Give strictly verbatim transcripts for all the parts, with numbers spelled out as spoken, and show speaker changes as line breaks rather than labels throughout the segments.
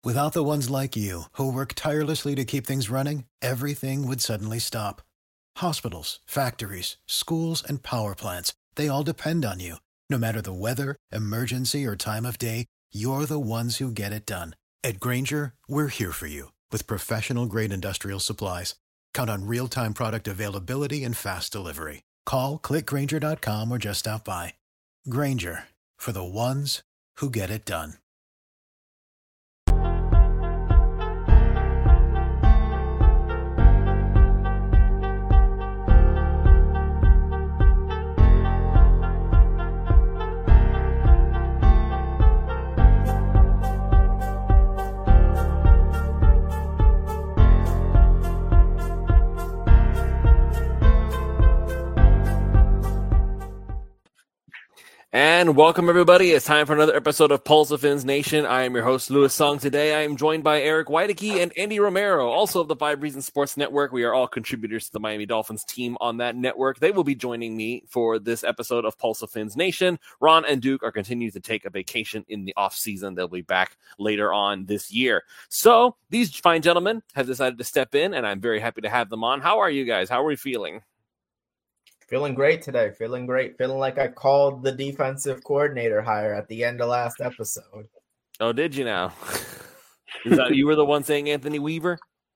Without the ones like you, who work tirelessly to keep things running, everything would suddenly stop. Hospitals, factories, schools, and power plants, they all depend on you. No matter the weather, emergency, or time of day, you're the ones who get it done. At Grainger, we're here for you with professional-grade industrial supplies. Count on real-time product availability and fast delivery. Call, click Grainger dot com, or just stop by. Grainger, for the ones who get it done.
And welcome, everybody. It's time for another episode of Pulse of Fins Nation. I am your host, Louis Song. Today, I am joined by Eric Weideke and Andy Romero, also of the Five Reasons Sports Network. We are all contributors to the Miami Dolphins team on that network. They will be joining me for this episode of Pulse of Fins Nation. Ron and Duke are continuing to take a vacation in the offseason. They'll be back later on this year. So these fine gentlemen have decided to step in, and I'm very happy to have them on. How are you guys? How are we feeling?
Feeling great today. Feeling great. Feeling like I called the defensive coordinator hire at the end of last episode.
Oh, did you now? Is that you were the one saying Anthony Weaver?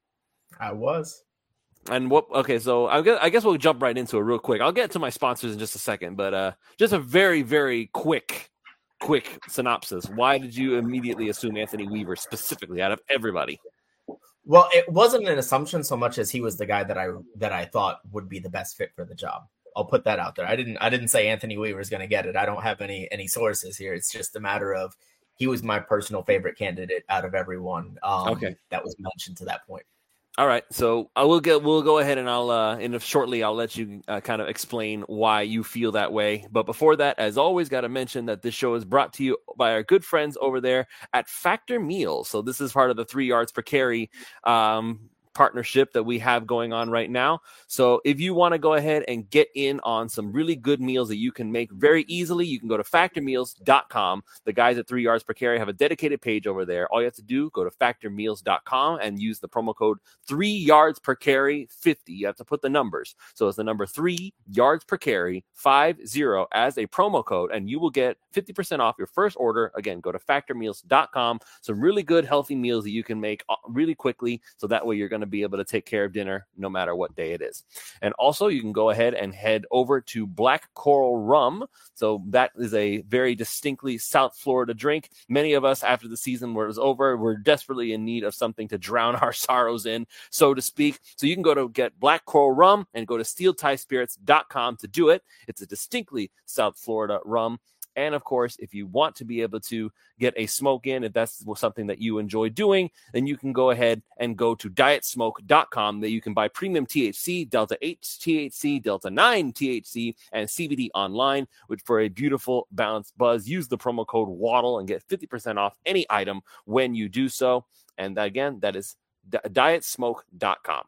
I was.
And what? Okay, so I guess, I guess we'll jump right into it real quick. I'll get to my sponsors in just a second, but uh, just a very, very quick, quick synopsis. Why did you immediately assume Anthony Weaver specifically out of everybody?
Well, it wasn't an assumption so much as he was the guy that I that I thought would be the best fit for the job. I'll put that out there. I didn't I didn't say Anthony Weaver is going to get it. I don't have any any sources here. It's just a matter of he was my personal favorite candidate out of everyone um,
okay.
that was mentioned to that point.
All right, so I will get. We'll go ahead and I'll uh, in a, shortly. I'll let you uh, kind of explain why you feel that way. But before that, as always, got to mention that this show is brought to you by our good friends over there at Factor Meals. So this is part of the three yards per carry um, partnership that we have going on right now. So if you want to go ahead and get in on some really good meals that you can make very easily, you can go to factor meals dot com. The guys at three yards per carry have a dedicated page over there. All you have to do, go to factor meals dot com and use the promo code three yards per carry fifty. You have to put the numbers. So it's the number three yards per carry fifty as a promo code, and you will get fifty percent off your first order. Again, go to factor meals dot com. Some really good, healthy meals that you can make really quickly. So that way you're going to be able to take care of dinner no matter what day it is. And also you can go ahead and head over to Black Coral Rum. So that is a very distinctly South Florida drink. Many of us, after the season was over, were desperately in need of something to drown our sorrows in, so to speak. So you can go to get Black Coral Rum and go to steel tie spirits dot com to do it. It's a distinctly South Florida rum. And of course, if you want to be able to get a smoke in, if that's something that you enjoy doing, then you can go ahead and go to diet smoke dot com. That you can buy premium T H C, Delta eight T H C, Delta nine T H C, and C B D online, which for a beautiful balanced buzz. Use the promo code WADDLE and get fifty percent off any item when you do so. And again, that is diet smoke dot com.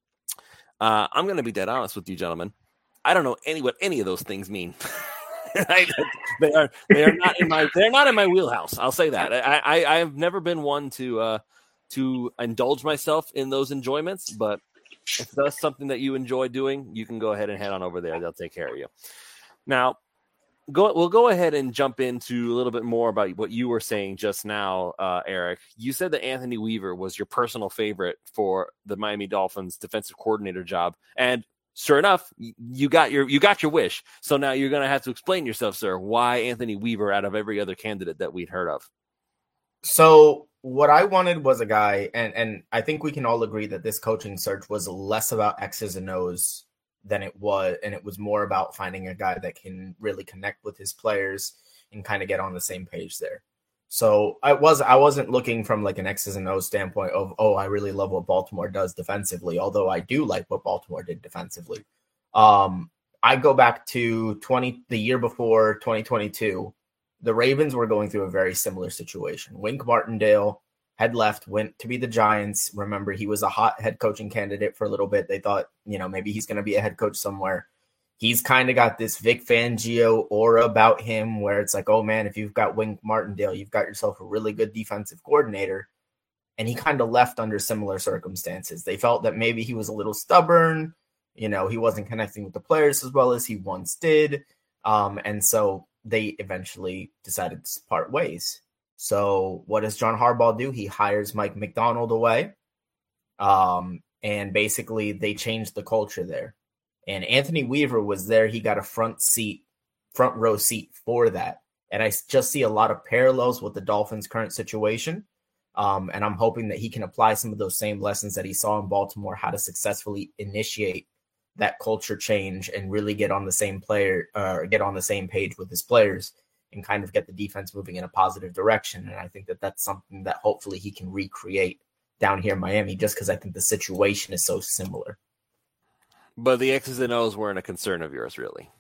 Uh, I'm going to be dead honest with you, gentlemen. I don't know any what any of those things mean. I, they are they are not in my they're not in my wheelhouse. I'll say that. I I, I have never been one to uh, to indulge myself in those enjoyments, but if that's something that you enjoy doing, you can go ahead and head on over there. They'll take care of you. Now, go we'll go ahead and jump into a little bit more about what you were saying just now, uh, Eric. You said that Anthony Weaver was your personal favorite for the Miami Dolphins defensive coordinator job, and sure enough, you got your you got your wish. So now you're going to have to explain yourself, sir. Why Anthony Weaver out of every other candidate that we'd heard of?
So what I wanted was a guy, and, and I think we can all agree that this coaching search was less about X's and O's than it was, and it was more about finding a guy that can really connect with his players and kind of get on the same page there. So I was I wasn't looking from like an X's and O's standpoint of, oh, I really love what Baltimore does defensively, although I do like what Baltimore did defensively. Um, I go back to twenty the year before twenty twenty-two. The Ravens were going through a very similar situation. Wink Martindale had left, went to be the Giants. Remember, he was a hot head coaching candidate for a little bit. They thought, you know, maybe he's going to be a head coach somewhere. He's kind of got this Vic Fangio aura about him where it's like, oh, man, if you've got Wink Martindale, you've got yourself a really good defensive coordinator. and he kind of left under similar circumstances. They felt that maybe he was a little stubborn. You know, he wasn't connecting with the players as well as he once did. Um, and so they eventually decided to part ways. So what does John Harbaugh do? He hires Mike Macdonald away. Um, and basically they changed the culture there. And Anthony Weaver was there. He got a front seat, front row seat for that. And I just see a lot of parallels with the Dolphins' current situation. Um, and I'm hoping that he can apply some of those same lessons that he saw in Baltimore, how to successfully initiate that culture change and really get on the same player or uh, get on the same page with his players and kind of get the defense moving in a positive direction. And I think that that's something that hopefully he can recreate down here in Miami, just because I think the situation is so similar.
But the X's and O's weren't a concern of yours, really?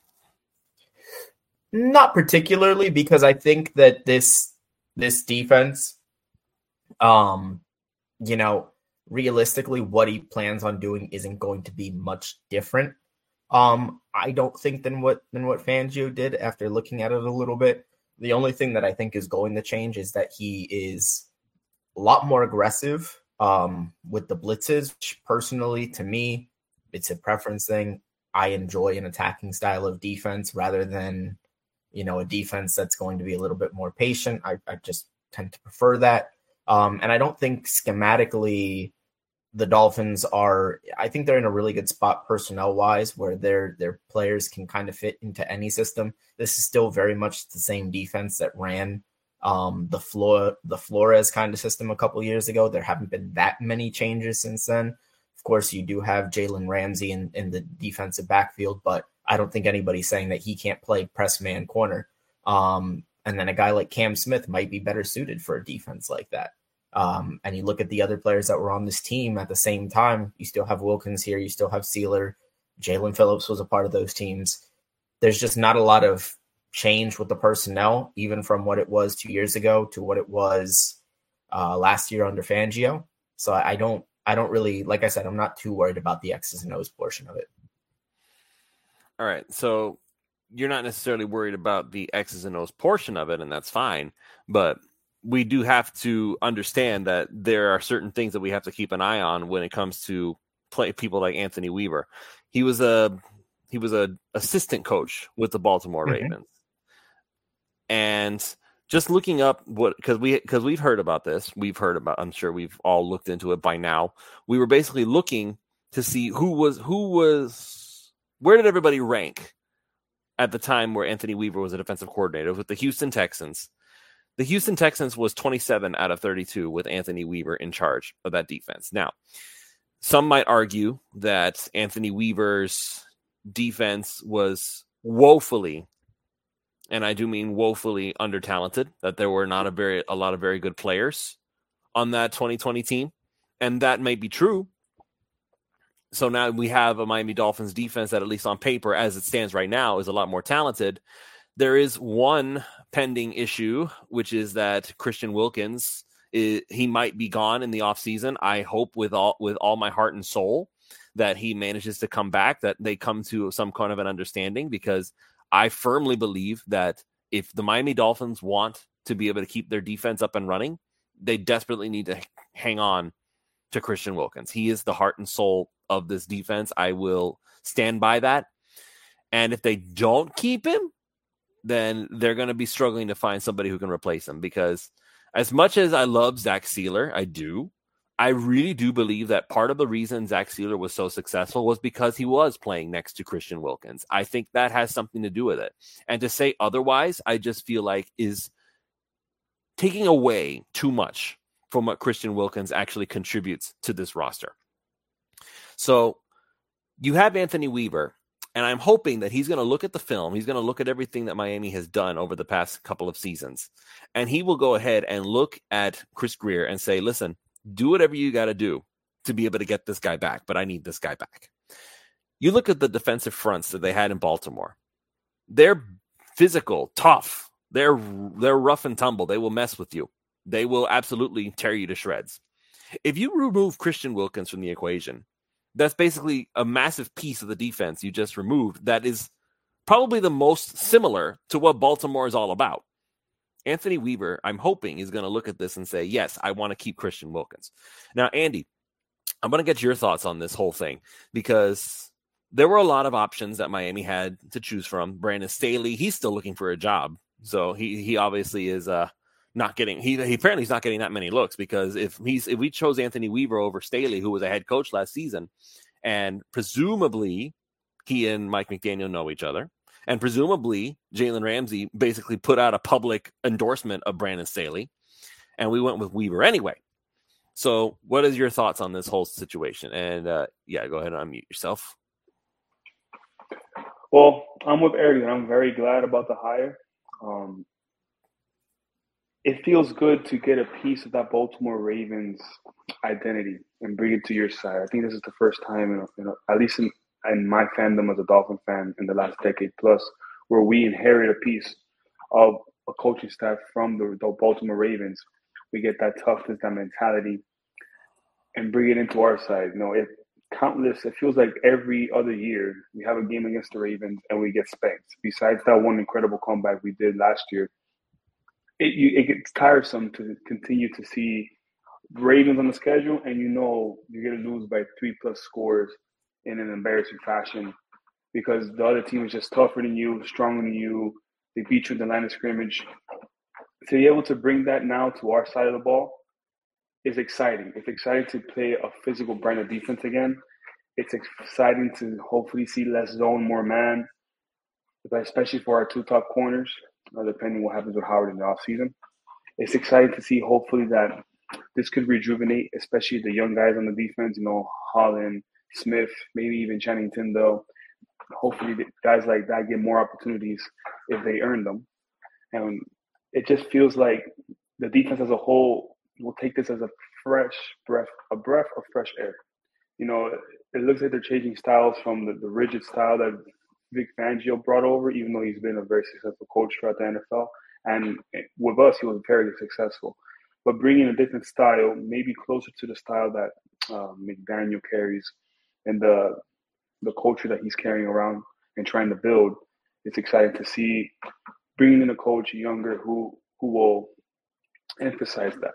Not particularly, because I think that this this defense, um, you know, realistically, what he plans on doing isn't going to be much different. Um, I don't think than what than what Fangio did after looking at it a little bit. The only thing that I think is going to change is that he is a lot more aggressive um, with the blitzes. Which personally, to me, it's a preference thing. I enjoy an attacking style of defense rather than, you know, a defense that's going to be a little bit more patient. I, I just tend to prefer that. Um, and I don't think schematically the Dolphins are, I think they're in a really good spot personnel wise where their their players can kind of fit into any system. This is still very much the same defense that ran um, the Flor- the Flores kind of system a couple years ago. There haven't been that many changes since then. Of course, you do have Jalen Ramsey in, in the defensive backfield, but I don't think anybody's saying that he can't play press man corner. Um, and then a guy like Cam Smith might be better suited for a defense like that. Um, and you look at the other players that were on this team at the same time, you still have Wilkins here, you still have Sealer, Jalen Phillips was a part of those teams. There's just not a lot of change with the personnel, even from what it was two years ago to what it was uh, last year under Fangio. So I don't, I don't really, like I said, I'm not too worried about the X's and O's portion of it.
All right. So you're not necessarily worried about the X's and O's portion of it, and that's fine. But we do have to understand that there are certain things that we have to keep an eye on when it comes to play people like Anthony Weaver. He was a he was a assistant coach with the Baltimore mm-hmm. Ravens, and just looking up what because we because we've heard about this, we've heard about. I'm sure we've all looked into it by now. We were basically looking to see who was who was where did everybody rank at the time where Anthony Weaver was a defensive coordinator with the Houston Texans. The Houston Texans was twenty-seven out of thirty-two with Anthony Weaver in charge of that defense. Now, some might argue that Anthony Weaver's defense was woefully, and I do mean woefully under-talented, that there were not a very a lot of very good players on that twenty twenty team, and that may be true. So now we have a Miami Dolphins defense that, at least on paper, as it stands right now, is a lot more talented. There is one pending issue, which is that Christian Wilkins, is, he might be gone in the offseason. I hope with all with all my heart and soul that he manages to come back, that they come to some kind of an understanding, because I firmly believe that if the Miami Dolphins want to be able to keep their defense up and running, they desperately need to hang on to Christian Wilkins. He is the heart and soul of this defense. I will stand by that. And if they don't keep him, then they're going to be struggling to find somebody who can replace him, because as much as I love Zach Sealer, I do, I really do believe that part of the reason Zach Sealer was so successful was because he was playing next to Christian Wilkins. I think that has something to do with it. And to say otherwise, I just feel like is taking away too much from what Christian Wilkins actually contributes to this roster. So you have Anthony Weaver, and I'm hoping that he's going to look at the film. He's going to look at everything that Miami has done over the past couple of seasons. And he will go ahead and look at Chris Grier and say, listen, do whatever you got to do to be able to get this guy back, but I need this guy back. You look at the defensive fronts that they had in Baltimore. They're physical, tough. They're, they're rough and tumble. They will mess with you. They will absolutely tear you to shreds. If you remove Christian Wilkins from the equation, that's basically a massive piece of the defense you just removed that is probably the most similar to what Baltimore is all about. Anthony Weaver, I'm hoping, is going to look at this and say, yes, I want to keep Christian Wilkins. Now, Andy, I'm going to get your thoughts on this whole thing, because there were a lot of options that Miami had to choose from. Brandon Staley, he's still looking for a job. So he he obviously is uh, not getting, he, he apparently is not getting that many looks, because if he's if we chose Anthony Weaver over Staley, who was a head coach last season, and presumably he and Mike McDaniel know each other, and presumably Jalen Ramsey basically put out a public endorsement of Brandon Staley, and we went with Weaver anyway. So what is your thoughts on this whole situation? And uh, yeah, go ahead and unmute yourself.
Well, I'm with Eric, and I'm very glad about the hire. Um, it feels good to get a piece of that Baltimore Ravens identity and bring it to your side. I think this is the first time, in, a, in a, at least in, in my fandom as a Dolphin fan in the last decade plus, where we inherit a piece of a coaching staff from the, the Baltimore Ravens. We get that toughness, that mentality, and bring it into our side. You know, it countless. It feels like every other year we have a game against the Ravens and we get spanked. Besides that one incredible comeback we did last year, it you, it gets tiresome to continue to see Ravens on the schedule, and you know you're going to lose by three plus scores in an embarrassing fashion because the other team is just tougher than you, stronger than you. They beat you in the line of scrimmage. To be able to bring that now to our side of the ball is exciting. It's exciting to play a physical brand of defense again. It's exciting to hopefully see less zone, more man, especially for our two top corners, depending what happens with Howard in the offseason. It's exciting to see hopefully that this could rejuvenate, especially the young guys on the defense, you know, Holland, Smith, maybe even Channing Tindall. Hopefully guys like that get more opportunities if they earn them. And it just feels like the defense as a whole will take this as a fresh breath, a breath of fresh air. You know, it looks like they're changing styles from the, the rigid style that Vic Fangio brought over, even though he's been a very successful coach throughout the N F L. And with us, he was very successful. But bringing a different style, maybe closer to the style that uh, McDaniel carries and the the culture that he's carrying around and trying to build, it's exciting to see bringing in a coach younger who who will emphasize that.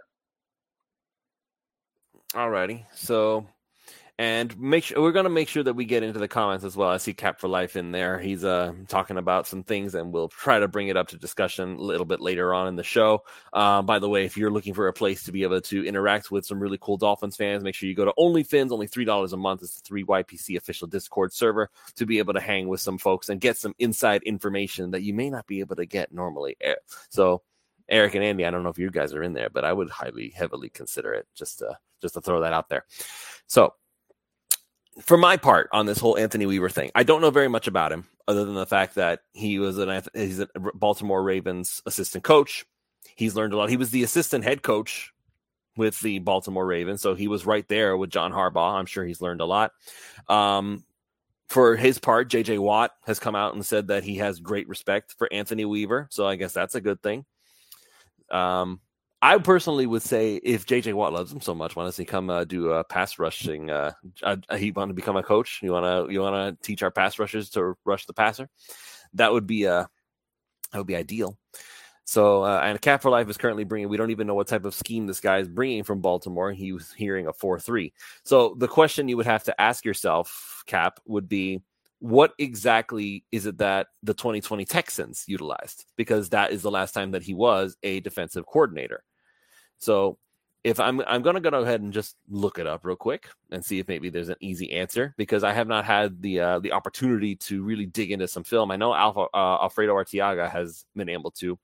Alrighty, so and make sure we're going to make sure that we get into the comments as well. I see Cap for Life in there. He's uh talking about some things, and we'll try to bring it up to discussion a little bit later on in the show. Uh, by the way, if you're looking for a place to be able to interact with some really cool Dolphins fans, make sure you go to OnlyFins. Only three dollars a month. It's the three Y P C official Discord server to be able to hang with some folks and get some inside information that you may not be able to get normally. So, Eric and Andy, I don't know if you guys are in there, but I would highly, heavily consider it, just to just to throw that out there. So, for my part on this whole Anthony Weaver thing, I don't know very much about him other than the fact that he was an he's a Baltimore Ravens assistant coach. He's learned a lot. He was the assistant head coach with the Baltimore Ravens, so he was right there with John Harbaugh. I'm sure he's learned a lot. Um, for his part, J J Watt has come out and said that he has great respect for Anthony Weaver, so I guess that's a good thing. Um, I personally would say if J J Watt loves him so much, why doesn't he come uh, do a pass rushing? Uh, uh, he want to become a coach. You want to you want to teach our pass rushers to rush the passer. That would be uh, that would be ideal. So uh, and Cap for Life is currently bringing. We don't even know what type of scheme this guy is bringing from Baltimore. He was hearing a four three. So the question you would have to ask yourself, Cap, would be, what exactly is it that the twenty twenty Texans utilized? Because that is the last time that he was a defensive coordinator. So if I'm I'm going to go ahead and just look it up real quick and see if maybe there's an easy answer, because I have not had the uh, the opportunity to really dig into some film. I know Alpha, uh, Alfredo Arteaga has been able to.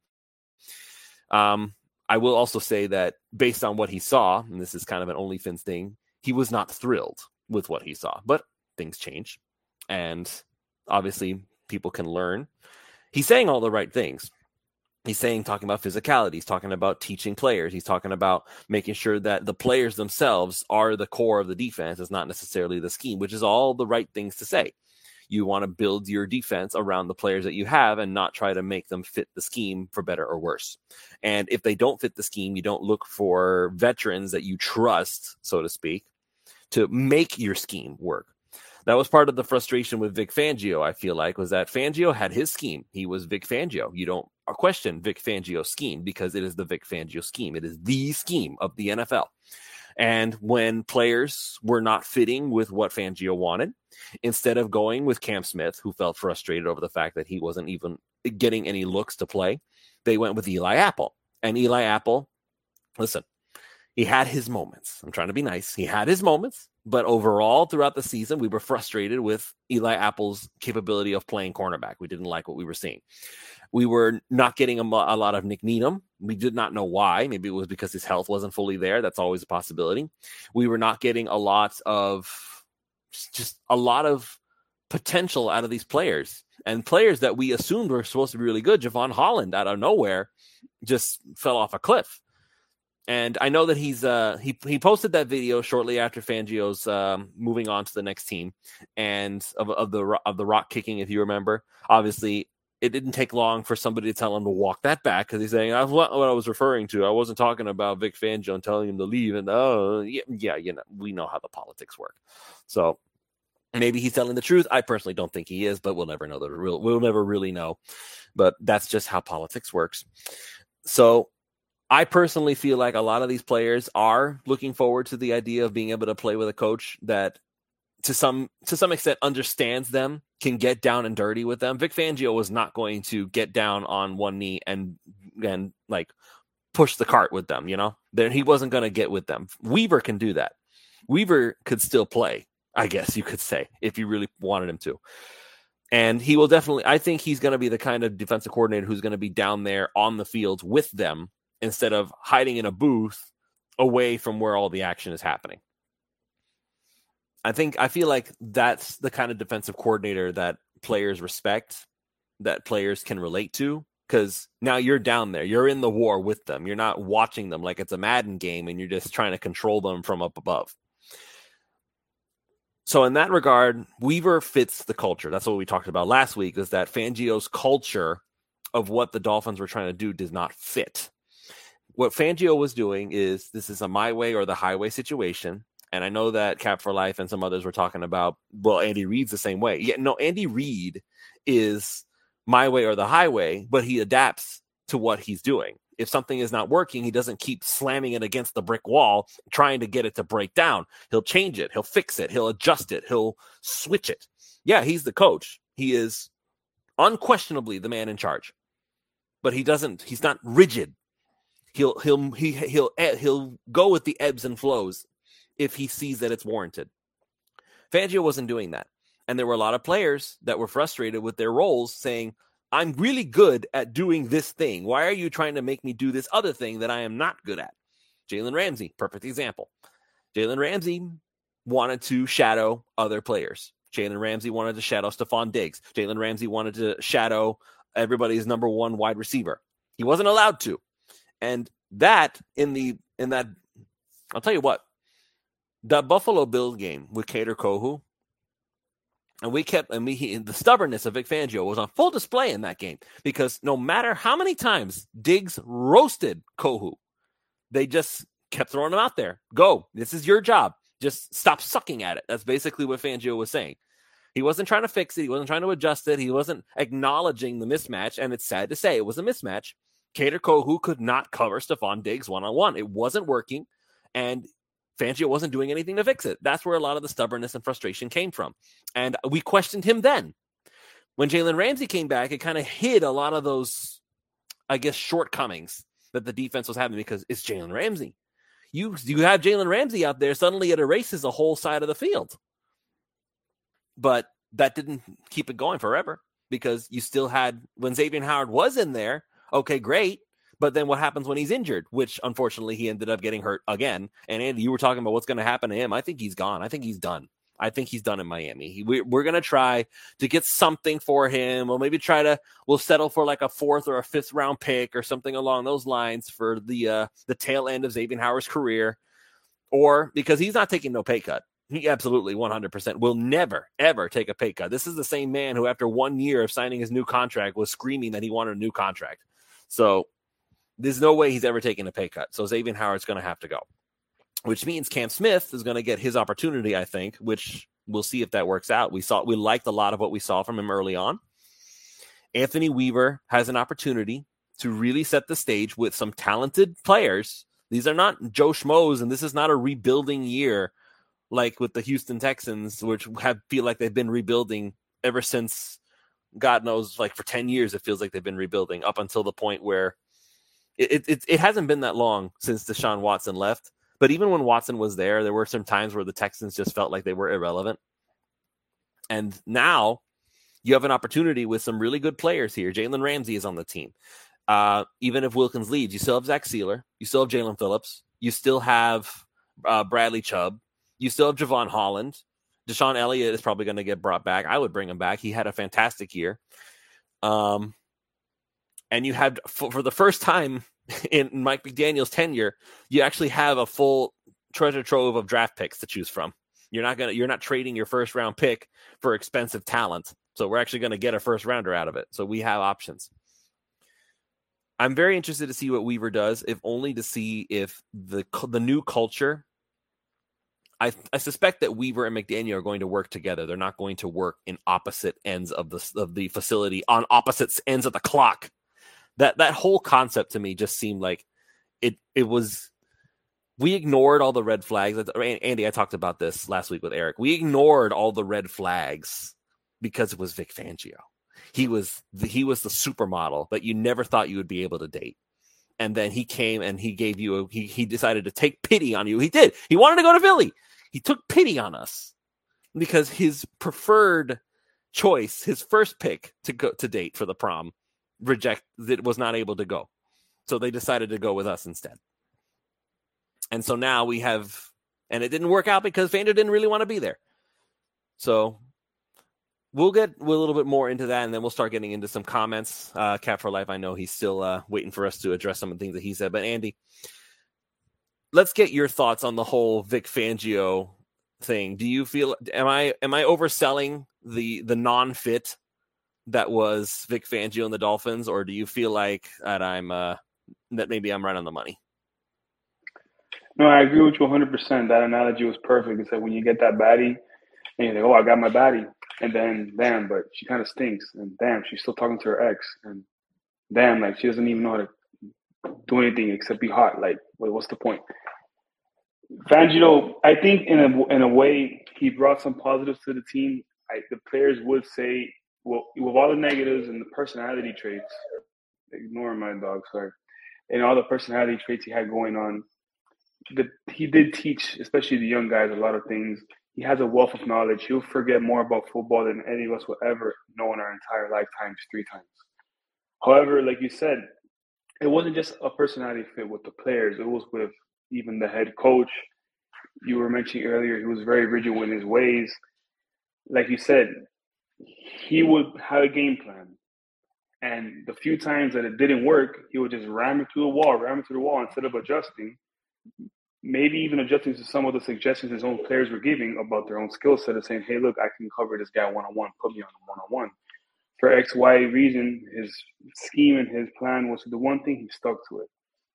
Um, I will also say that based on what he saw, and this is kind of an OnlyFins thing, he was not thrilled with what he saw, but things change. And obviously people can learn. He's saying all the right things. He's saying, talking about physicality. He's talking about teaching players. He's talking about making sure that the players themselves are the core of the defense. It's not necessarily the scheme, which is all the right things to say. You want to build your defense around the players that you have and not try to make them fit the scheme for better or worse. And if they don't fit the scheme, you don't look for veterans that you trust, so to speak, to make your scheme work. That was part of the frustration with Vic Fangio, I feel like, was that Fangio had his scheme. He was Vic Fangio. You don't question Vic Fangio's scheme, because it is the Vic Fangio scheme. It is the scheme of the N F L. And when players were not fitting with what Fangio wanted, instead of going with Cam Smith, who felt frustrated over the fact that he wasn't even getting any looks to play, they went with Eli Apple. And Eli Apple, listen, he had his moments. I'm trying to be nice. He had his moments, but overall throughout the season, we were frustrated with Eli Apple's capability of playing cornerback. We didn't like what we were seeing. We were not getting a, a lot of Nick Needham. We did not know why. Maybe it was because his health wasn't fully there. That's always a possibility. We were not getting a lot of just a lot of potential out of these players, and players that we assumed were supposed to be really good. Javon Holland out of nowhere just fell off a cliff. And I know that he's uh, he he posted that video shortly after Fangio's um, moving on to the next team, and of of the of the rock kicking, if you remember. Obviously, it didn't take long for somebody to tell him to walk that back, because he's saying, "That's what, what I was referring to. I wasn't talking about Vic Fangio and telling him to leave." And oh, yeah, yeah, you know, we know how the politics work. So maybe he's telling the truth. I personally don't think he is, but we'll never know the real. We'll never really know. But that's just how politics works. So I personally feel like a lot of these players are looking forward to the idea of being able to play with a coach that to some to some extent understands them, can get down and dirty with them. Vic Fangio was not going to get down on one knee and and like push the cart with them, you know? Then he wasn't going to get with them. Weaver can do that. Weaver could still play, I guess you could say, if you really wanted him to. And he will definitely, I think he's going to be the kind of defensive coordinator who's going to be down there on the field with them, instead of hiding in a booth away from where all the action is happening. I think, I feel like that's the kind of defensive coordinator that players respect, that players can relate to, because now you're down there. You're in the war with them. You're not watching them like it's a Madden game and you're just trying to control them from up above. So in that regard, Weaver fits the culture. That's what we talked about last week, is that Fangio's culture of what the Dolphins were trying to do does not fit. What Fangio was doing is, this is a my way or the highway situation. And I know that Cap for Life and some others were talking about, well, Andy Reid's the same way. Yeah, no, Andy Reid is my way or the highway, but he adapts to what he's doing. If something is not working, he doesn't keep slamming it against the brick wall, trying to get it to break down. He'll change it. He'll fix it. He'll adjust it. He'll switch it. Yeah, he's the coach. He is unquestionably the man in charge, but he doesn't, he's not rigid. He'll, he'll, he, he'll, he'll go with the ebbs and flows if he sees that it's warranted. Fangio wasn't doing that. And there were a lot of players that were frustrated with their roles, saying, I'm really good at doing this thing. Why are you trying to make me do this other thing that I am not good at? Jalen Ramsey, perfect example. Jalen Ramsey wanted to shadow other players. Jalen Ramsey wanted to shadow Stephon Diggs. Jalen Ramsey wanted to shadow everybody's number one wide receiver. He wasn't allowed to. And that in the, in that, I'll tell you what, that Buffalo Bills game with Kader Kohou, and we kept, and we, he, the stubbornness of Vic Fangio was on full display in that game, because no matter how many times Diggs roasted Kohou, they just kept throwing him out there. Go. This is your job. Just stop sucking at it. That's basically what Fangio was saying. He wasn't trying to fix it. He wasn't trying to adjust it. He wasn't acknowledging the mismatch. And it's sad to say it was a mismatch. Kader Kohou could not cover Stephon Diggs one-on-one. It wasn't working. And Fangio wasn't doing anything to fix it. That's where a lot of the stubbornness and frustration came from. And we questioned him then. When Jalen Ramsey came back, it kind of hid a lot of those, I guess, shortcomings that the defense was having, because it's Jalen Ramsey. You, you have Jalen Ramsey out there, suddenly it erases the whole side of the field. But that didn't keep it going forever, because you still had, when Xavier Howard was in there, okay, great. But then what happens when he's injured, which unfortunately he ended up getting hurt again. And Andy, you were talking about what's going to happen to him. I think he's gone. I think he's done. I think he's done in Miami. He, we, we're going to try to get something for him. We'll maybe try to, we'll settle for like a fourth or a fifth round pick or something along those lines for the, uh, the tail end of Xavier Howard's career. Or because he's not taking no pay cut. He absolutely one hundred percent will never, ever take a pay cut. This is the same man who, after one year of signing his new contract, was screaming that he wanted a new contract. So there's no way he's ever taken a pay cut. So Xavier Howard's going to have to go, which means Cam Smith is going to get his opportunity, I think, which we'll see if that works out. We saw, we liked a lot of what we saw from him early on. Anthony Weaver has an opportunity to really set the stage with some talented players. These are not Joe Schmoes, and this is not a rebuilding year like with the Houston Texans, which have feel like they've been rebuilding ever since, God knows, like for ten years, it feels like they've been rebuilding up until the point where it it, it hasn't been that long since Deshaun Watson left. But even when Watson was there, there were some times where the Texans just felt like they were irrelevant. And now you have an opportunity with some really good players here. Jalen Ramsey is on the team. Uh, even if Wilkins leaves, you still have Zach Sealer. You still have Jalen Phillips. You still have uh, Bradley Chubb. You still have Javon Holland. Deshaun Elliott is probably going to get brought back. I would bring him back. He had a fantastic year. Um, and you had, for, for the first time in Mike McDaniel's tenure, you actually have a full treasure trove of draft picks to choose from. You're not gonna, you're not trading your first round pick for expensive talent. So we're actually going to get a first rounder out of it. So we have options. I'm very interested to see what Weaver does, if only to see if the the new culture. I I suspect that Weaver and McDaniel are going to work together. They're not going to work in opposite ends of the of the facility, on opposite ends of the clock. That that whole concept to me just seemed like it it was. We ignored all the red flags. Andy, I talked about this last week with Eric. We ignored all the red flags because it was Vic Fangio. He was the, he was the supermodel that you never thought you would be able to date. And then he came and he gave you a, he he decided to take pity on you. He did. He wanted to go to Philly. He took pity on us because his preferred choice, his first pick to go to date for the prom, reject that was not able to go. So they decided to go with us instead. And so now we have, and it didn't work out because Fangio didn't really want to be there. So we'll get a little bit more into that, and then we'll start getting into some comments. Uh, Cat for Life, I know he's still uh, waiting for us to address some of the things that he said. But Andy, let's get your thoughts on the whole Vic Fangio thing. Do you feel, am I am I overselling the the non-fit that was Vic Fangio and the Dolphins, or do you feel like that I'm uh, that maybe I'm right on the money?
No, I agree with you one hundred percent. That analogy was perfect. It's like when you get that baddie, and you're like, oh, I got my baddie. And then, damn, but she kind of stinks. And damn, she's still talking to her ex. And damn, like, she doesn't even know how to do anything except be hot. Like, wait, what's the point? Fangio, I think in a, in a way, he brought some positives to the team. I, the players would say, well, with all the negatives and the personality traits, ignore my dog, sorry, and all the personality traits he had going on, the, he did teach, especially the young guys, a lot of things. He has a wealth of knowledge. He'll forget more about football than any of us will ever know in our entire lifetimes three times. However, like you said, it wasn't just a personality fit with the players. It was with even the head coach. You were mentioning earlier, he was very rigid in his ways. Like you said, he would have a game plan. And the few times that it didn't work, he would just ram it through the wall, ram it through the wall instead of adjusting. Maybe even adjusting to some of the suggestions his own players were giving about their own skill set and saying, hey, look, I can cover this guy one-on-one, put me on a one-on-one. For X, Y reason, his scheme and his plan was the one thing, he stuck to it.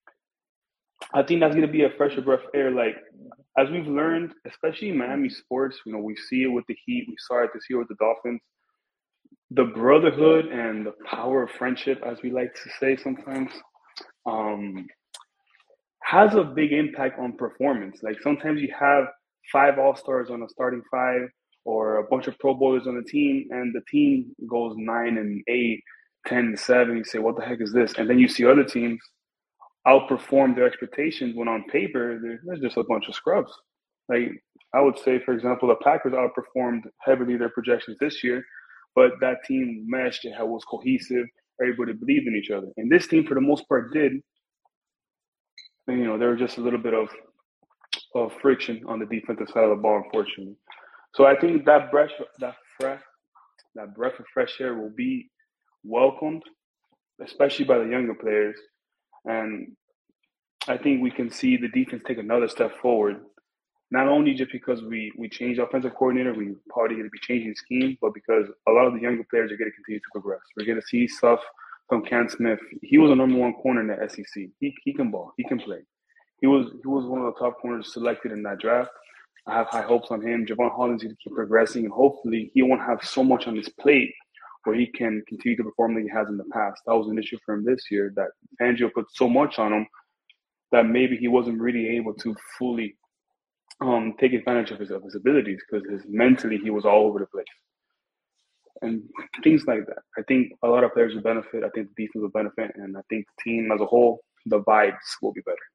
I think that's going to be a fresher breath of air. Like, as we've learned, especially in Miami sports, you know, we see it with the Heat, we saw it this year with the Dolphins. The brotherhood and the power of friendship, as we like to say sometimes, um, has a big impact on performance. Like sometimes you have five All-Stars on a starting five or a bunch of Pro Bowlers on the team, and the team goes nine and eight, ten and seven. You say, what the heck is this? And then you see other teams outperform their expectations when on paper, they're just a bunch of scrubs. Like I would say, for example, the Packers outperformed heavily their projections this year, but that team meshed, it was cohesive, everybody believed in each other. And this team, for the most part, did. And, you know, there was just a little bit of of friction on the defensive side of the ball, unfortunately. So I think that breath, that fresh, that breath of fresh air will be welcomed, especially by the younger players. And I think we can see the defense take another step forward, not only just because we we changed offensive coordinator, we probably going to be changing scheme, but because a lot of the younger players are going to continue to progress. We're going to see stuff from Cam Smith. He was a number one corner in the S E C. He he can ball. He can play. He was he was one of the top corners selected in that draft. I have high hopes on him. Javon Holland's going to keep progressing, and hopefully he won't have so much on his plate where he can continue to perform like he has in the past. That was an issue for him this year, that Fangio put so much on him that maybe he wasn't really able to fully um, take advantage of his, of his abilities, because his mentally he was all over the place. And things like that. I think a lot of players will benefit. I think the defense will benefit. And I think the team as a whole, the vibes will be better.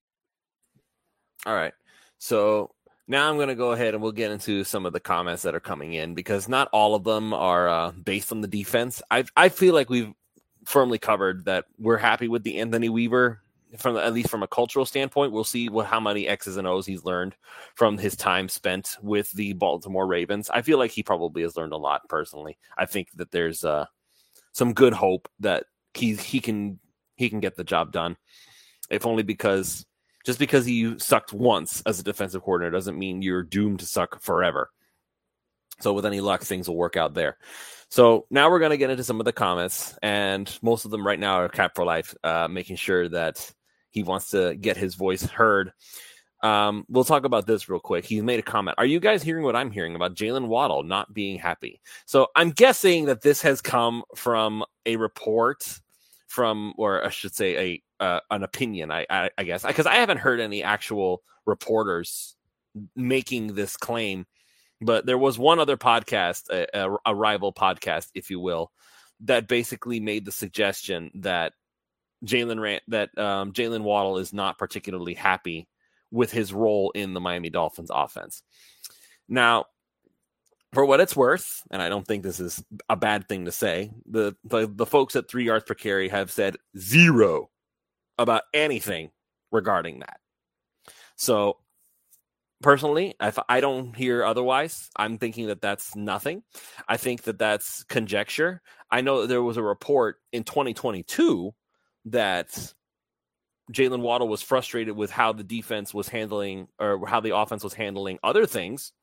All right. So now I'm going to go ahead and we'll get into some of the comments that are coming in, because not all of them are uh, based on the defense. I I feel like we've firmly covered that we're happy with the Anthony Weaver, from at least from a cultural standpoint. We'll see what how many X's and O's he's learned from his time spent with the Baltimore Ravens. I feel like he probably has learned a lot personally. I think that there's uh, some good hope that he he can he can get the job done, if only because. Just because you sucked once as a defensive coordinator doesn't mean you're doomed to suck forever. So with any luck, things will work out there. So now we're going to get into some of the comments, and most of them right now are Cap for Life, uh, making sure that he wants to get his voice heard. Um, we'll talk about this real quick. He made a comment. Are you guys hearing what I'm hearing about Jaylen Waddle not being happy? So I'm guessing that this has come from a report from, or I should say a Uh, an opinion, I, I, I guess, because I haven't heard any actual reporters making this claim, but there was one other podcast, a, a, a rival podcast, if you will, that basically made the suggestion that Jalen Ran- that um, Jaylen Waddle is not particularly happy with his role in the Miami Dolphins offense. Now, for what it's worth, and I don't think this is a bad thing to say, the the, the folks at Three Yards Per Carry have said zero about anything regarding that. So personally, if I don't hear otherwise, I'm thinking that that's nothing. I think that that's conjecture. I know that there was a report in twenty twenty-two that Jaylen Waddle was frustrated with how the defense was handling, or how the offense was handling other things.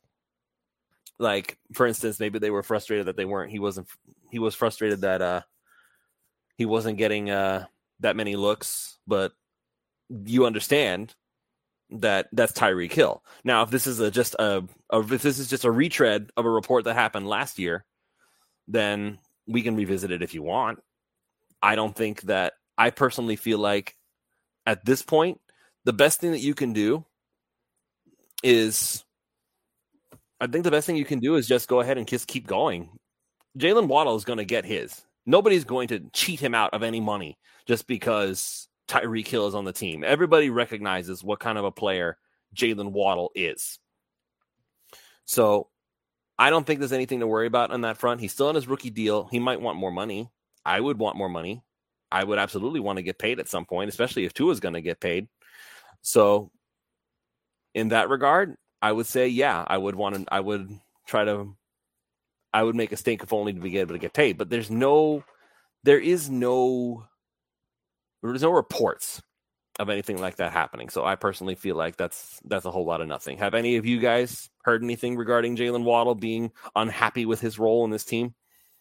Like, for instance, maybe they were frustrated that they weren't, he wasn't, he was frustrated that uh, he wasn't getting uh, that many looks, but you understand that that's Tyreek Hill. Now, if this is a, just a, a if this is just a retread of a report that happened last year, then we can revisit it if you want. I don't think that, I personally feel like at this point, the best thing that you can do is, I think the best thing you can do is just go ahead and just keep going. Jaylen Waddle is going to get his. Nobody's going to cheat him out of any money just because Tyreek Hill is on the team. Everybody recognizes what kind of a player Jaylen Waddle is. So I don't think there's anything to worry about on that front. He's still on his rookie deal. He might want more money. I would want more money. I would absolutely want to get paid at some point, especially if Tua's going to get paid. So in that regard, I would say, yeah, I would want to, I would try to, I would make a stink if only to be able to get paid. But there's no, there is no, there's no reports of anything like that happening. So I personally feel like that's that's a whole lot of nothing. Have any of you guys heard anything regarding Jaylen Waddle being unhappy with his role in this team?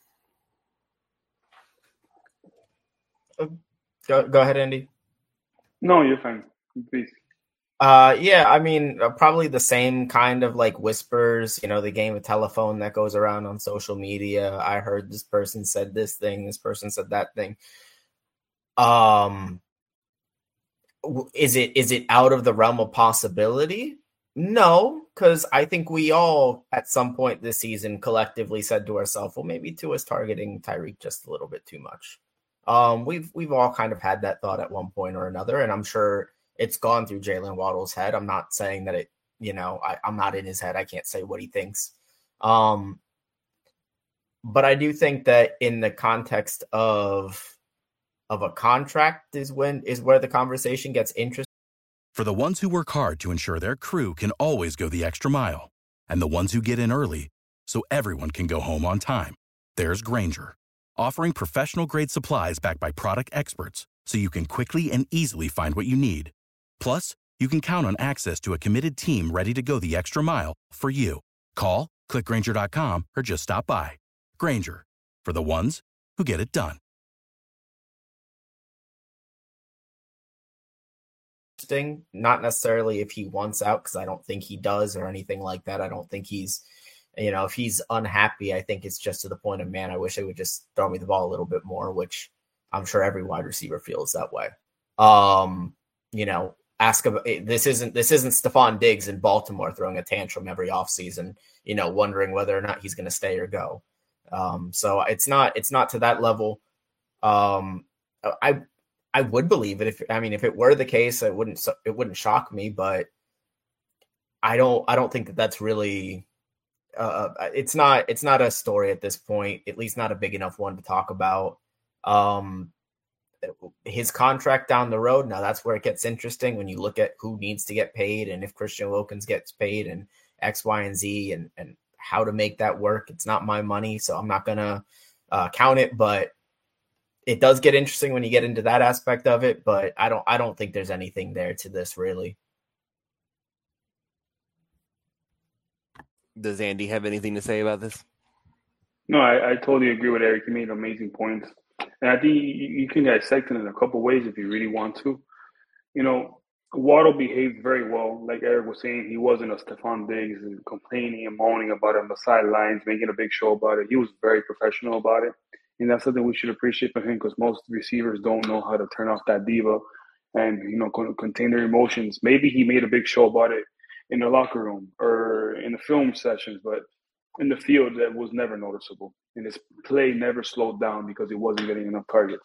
Go, go ahead, Andy.
No, you're fine. Please.
Uh, yeah, I mean, uh, probably the same kind of like whispers, you know, the game of telephone that goes around on social media. I heard this person said this thing, this person said that thing. Um, is it is it out of the realm of possibility? No, because I think we all at some point this season collectively said to ourselves, well, maybe Tua's targeting Tyreek just a little bit too much. Um, we've we've all kind of had that thought at one point or another, and I'm sure it's gone through Jaylen Waddle's head. I'm not saying that it, you know, I, I'm not in his head. I can't say what he thinks. Um, but I do think that in the context of of a contract is when is where the conversation gets interesting.
For the ones who work hard to ensure their crew can always go the extra mile, and the ones who get in early so everyone can go home on time, there's Grainger, offering professional-grade supplies backed by product experts so you can quickly and easily find what you need. Plus, you can count on access to a committed team ready to go the extra mile for you. Call, click Grainger dot com, or just stop by. Grainger, for the ones who get it done.
Not necessarily if he wants out, because I don't think he does or anything like that. I don't think he's You know, if he's unhappy, I think it's just to the point of, man, I wish they would just throw me the ball a little bit more, which I'm sure every wide receiver feels that way. Um, you know, ask about this isn't this isn't Stephon Diggs in Baltimore throwing a tantrum every offseason, you know, wondering whether or not he's going to stay or go. Um, so it's not it's not to that level. Um, I I would believe it if I mean if it were the case, it wouldn't it wouldn't shock me, but I don't I don't think that that's really. Uh, it's not it's not a story at this point, at least not a big enough one to talk about. Um, his contract down the road, now that's where it gets interesting when you look at who needs to get paid and if Christian Wilkins gets paid and X, Y, and Z and, and how to make that work. It's not my money, so I'm not going to uh, count it, but it does get interesting when you get into that aspect of it, but I don't I don't think there's anything there to this really.
Does Andy have anything to say about this?
No, I, I totally agree with Eric. He made amazing points. And I think you, you can dissect it in a couple ways if you really want to. You know, Waddle behaved very well. Like Eric was saying, he wasn't a Stephon Diggs and complaining and moaning about it on the sidelines, making a big show about it. He was very professional about it. And that's something we should appreciate from him because most receivers don't know how to turn off that diva and, you know, contain their emotions. Maybe he made a big show about it in the locker room or in the film sessions, but in the field that was never noticeable. And his play never slowed down because he wasn't getting enough targets.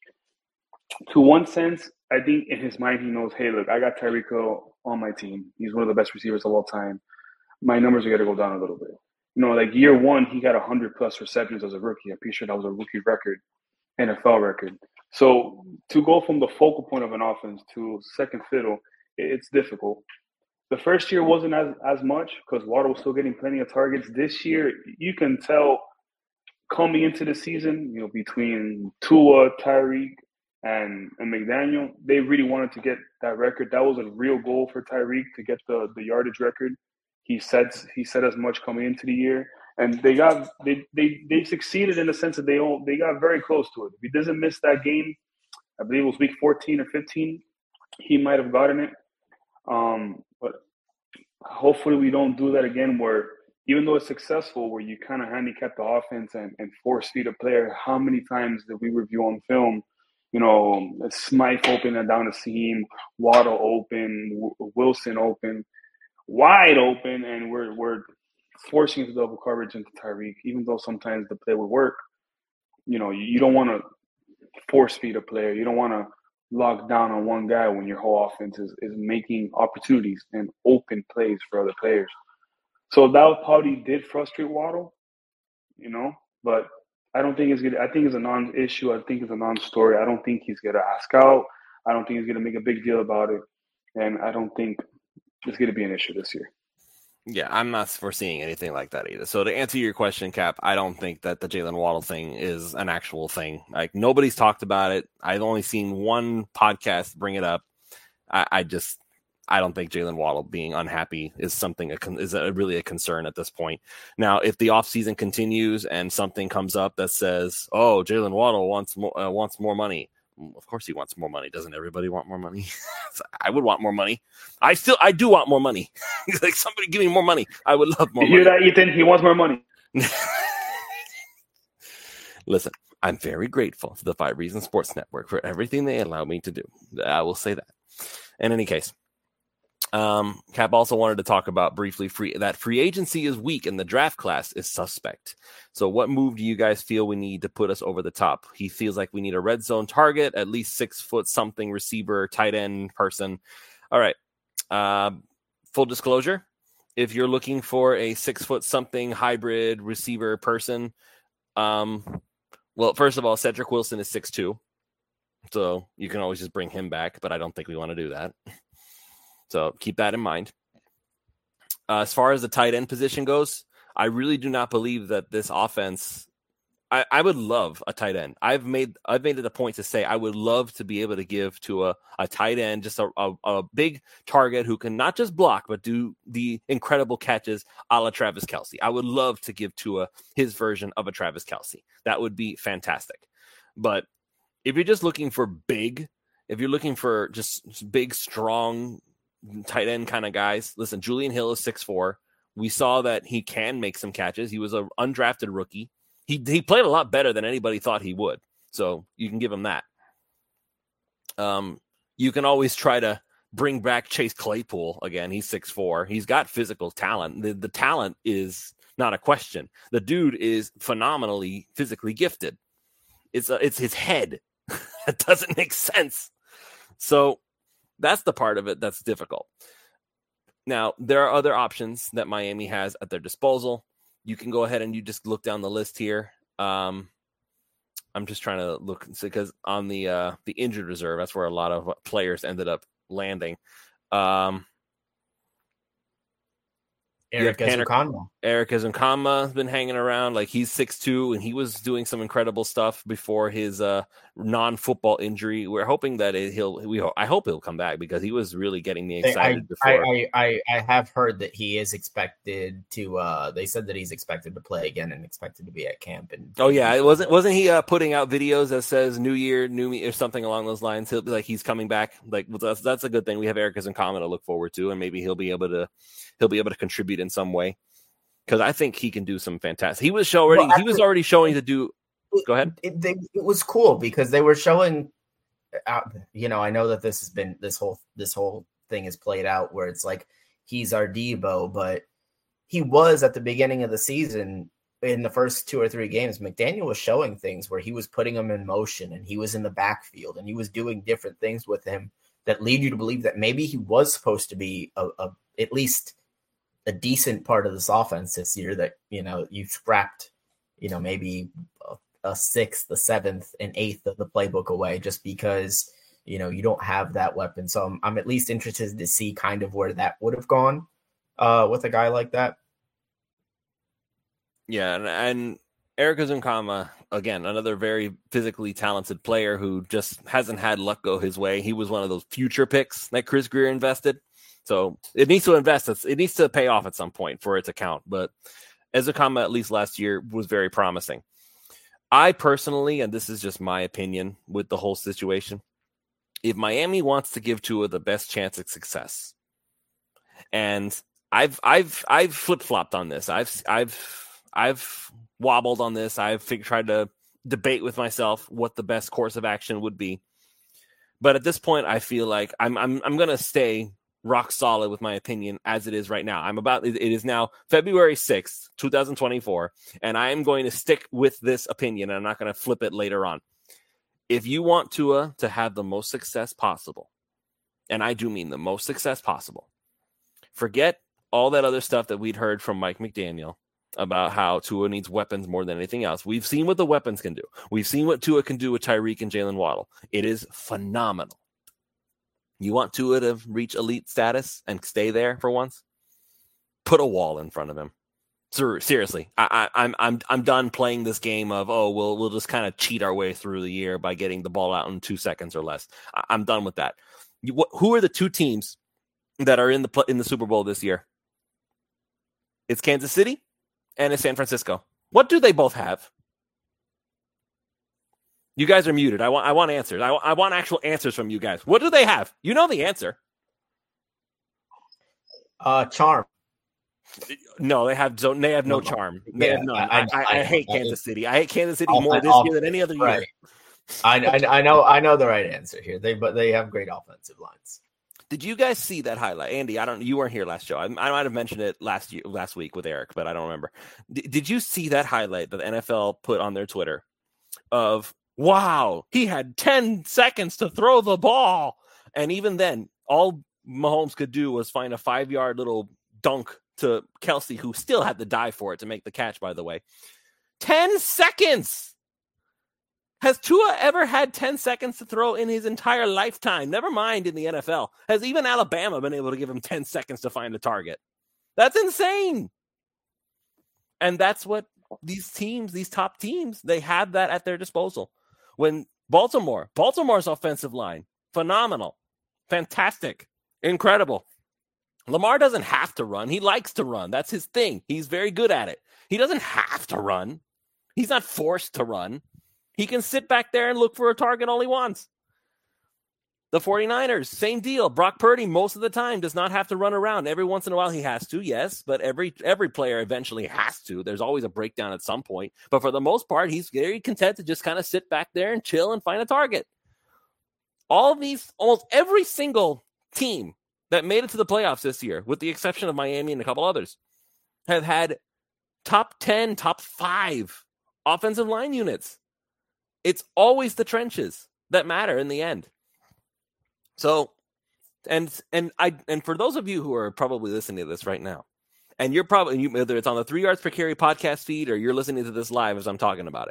To one sense, I think in his mind he knows, hey, look, I got Tyreek Hill on my team. He's one of the best receivers of all time. My numbers are going to go down a little bit. You know, like year one, he got one hundred plus receptions as a rookie. I'm pretty sure that was a rookie record, N F L record. So to go from the focal point of an offense to second fiddle, it's difficult. The first year wasn't as, as much because Waddle was still getting plenty of targets. This year, you can tell coming into the season, you know, between Tua, Tyreek, and, and McDaniel, they really wanted to get that record. That was a real goal for Tyreek to get the, the yardage record. He said he said as much coming into the year, and they got they they they succeeded in the sense that they all, they got very close to it. If he doesn't miss that game, I believe it was week fourteen or fifteen, he might have gotten it. Um, but hopefully we don't do that again where even though it's successful, where you kind of handicap the offense and, and force feed a player. How many times did we review on film, you know, Smythe open and down the seam, Waddle open, Wilson open, wide open, and we're we're forcing the double coverage into Tyreek, even though sometimes the play would work. You know, you, you don't want to force feed a player. You don't want to lock down on one guy when your whole offense is, is making opportunities and open plays for other players. So that probably did frustrate Waddle, you know, but I don't think it's good. I think it's a non-issue. I think it's a non-story. I don't think he's going to ask out. I don't think he's going to make a big deal about it. And I don't think it's going to be an issue this year.
Yeah, I'm not foreseeing anything like that either. So to answer your question, Cap, I don't think that the Jalen Waddle thing is an actual thing. Like, nobody's talked about it. I've only seen one podcast bring it up. I, I just, I don't think Jalen Waddle being unhappy is something, is a, really a concern at this point. Now, if the offseason continues and something comes up that says, oh, Jalen Waddle wants more, uh, wants more money. Of course he wants more money. Doesn't everybody want more money? I would want more money. I still, I do want more money. Like, somebody give me more money. I would love more
you
money.
Hear that, Ethan? He wants more money.
Listen, I'm very grateful to the Five Reasons Sports Network for everything they allow me to do. I will say that. In any case, um, Cap also wanted to talk about briefly free that free agency is weak and the draft class is suspect. So what move do you guys feel we need to put us over the top? He feels like we need a red zone target, at least six foot something receiver, tight end person. All right. Uh, full disclosure. If you're looking for a six foot something hybrid receiver person, um, well, first of all, Cedric Wilson is six two. So you can always just bring him back, but I don't think we want to do that. So keep that in mind. Uh, as far as the tight end position goes, I really do not believe that this offense, I, I would love a tight end. I've made I've made it a point to say I would love to be able to give to a, a tight end, just a, a, a big target who can not just block, but do the incredible catches a la Travis Kelce. I would love to give Tua his version of a Travis Kelce. That would be fantastic. But if you're just looking for big, if you're looking for just big, strong tight end kind of guys, listen, Julian Hill is six four. We saw that he can make some catches. He was an undrafted rookie. He he played a lot better than anybody thought he would. So you can give him that. Um, you can always try to bring back Chase Claypool again. He's six foot four. He's got physical talent. The, the talent is not a question. The dude is phenomenally physically gifted. It's a, it's his head. It doesn't make sense. So that's the part of it that's difficult. Now, there are other options that Miami has at their disposal. You can go ahead and you just look down the list here. Um, I'm just trying to look because on the uh, the injured reserve, that's where a lot of players ended up landing. Um,
Eric Ezukanma.
Eric Ezukanma has been hanging around. Like, he's six two, and he was doing some incredible stuff before his uh, non-football injury. We're hoping that it, he'll. We I hope he'll come back because he was really getting me excited
I,
before.
I, I, I have heard that he is expected to. Uh, they said that he's expected to play again and expected to be at camp. And
oh yeah, it wasn't wasn't he uh, putting out videos that says "New Year, New Me" or something along those lines? He'll be like he's coming back. Like that's that's a good thing. We have Eric Ezukanma to look forward to, and maybe he'll be able to he'll be able to contribute in some way. Because I think he can do some fantastic. He was already well, he was already showing to do. Go ahead.
It, it, it was cool because they were showing. Uh, you know, I know that this has been this whole this whole thing is played out where it's like he's our Debo, but he was at the beginning of the season in the first two or three games. McDaniel was showing things where he was putting him in motion and he was in the backfield and he was doing different things with him that lead you to believe that maybe he was supposed to be a, a at least a decent part of this offense this year. That, you know, you scrapped, you know, maybe a, a sixth, the seventh, and eighth of the playbook away just because, you know, you don't have that weapon. So I'm, I'm at least interested to see kind of where that would have gone uh, with a guy like that.
Yeah, and, and Eric Ezukanma, again, another very physically talented player who just hasn't had luck go his way. He was one of those future picks that Chris Grier invested. So it needs to invest. It needs to pay off at some point for it to count. But Ezukanma, at least last year, was very promising. I personally, and this is just my opinion with the whole situation, if Miami wants to give Tua the best chance at success, and I've I've I've flip flopped on this. I've I've I've wobbled on this. I've fig- tried to debate with myself what the best course of action would be. But at this point, I feel like I'm I'm I'm gonna stay rock solid with my opinion as it is right now. I'm about, it is now February sixth, twenty twenty-four, and I am going to stick with this opinion, and I'm not going to flip it later on. If you want Tua to have the most success possible, and I do mean the most success possible, forget all that other stuff that we'd heard from Mike McDaniel about how Tua needs weapons more than anything else. We've seen what the weapons can do. We've seen what Tua can do with Tyreek and Jalen Waddle. It is phenomenal. You want Tua to reach elite status and stay there for once? Put a wall in front of him. Seriously, I, I, I'm I'm I'm done playing this game of oh we'll we'll just kind of cheat our way through the year by getting the ball out in two seconds or less. I, I'm done with that. You, what, who are the two teams that are in the in the Super Bowl this year? It's Kansas City and it's San Francisco. What do they both have? You guys are muted. I want I want answers. I, I want actual answers from you guys. What do they have? You know the answer.
Uh, charm.
No, they have they have no, no charm. They
yeah,
have none. I, I, I, I hate I, Kansas City. I hate Kansas City
off,
more this
off,
year than any other
right.
year.
I, I I know I know the right answer here. They but they have great offensive lines.
Did you guys see that highlight, Andy? I don't. You weren't here last show. I, I might have mentioned it last year, last week with Eric, but I don't remember. D- did you see that highlight that the N F L put on their Twitter of? Wow, he had ten seconds to throw the ball. And even then, all Mahomes could do was find a five-yard little dunk to Kelsey, who still had to dive for it to make the catch, by the way. ten seconds! Has Tua ever had ten seconds to throw in his entire lifetime? Never mind in the N F L. Has even Alabama been able to give him ten seconds to find a target? That's insane! And that's what these teams, these top teams, they have that at their disposal. When Baltimore, Baltimore's offensive line, phenomenal, fantastic, incredible. Lamar doesn't have to run. He likes to run. That's his thing. He's very good at it. He doesn't have to run. He's not forced to run. He can sit back there and look for a target all he wants. The 49ers, same deal. Brock Purdy, most of the time, does not have to run around. Every once in a while, he has to, yes, but every every player eventually has to. There's always a breakdown at some point. But for the most part, he's very content to just kind of sit back there and chill and find a target. All of these, almost every single team that made it to the playoffs this year, with the exception of Miami and a couple others, have had top ten, top five offensive line units. It's always the trenches that matter in the end. So, and and I and for those of you who are probably listening to this right now, and you're probably, you, whether it's on the Three Yards Per Carry podcast feed or you're listening to this live as I'm talking about it,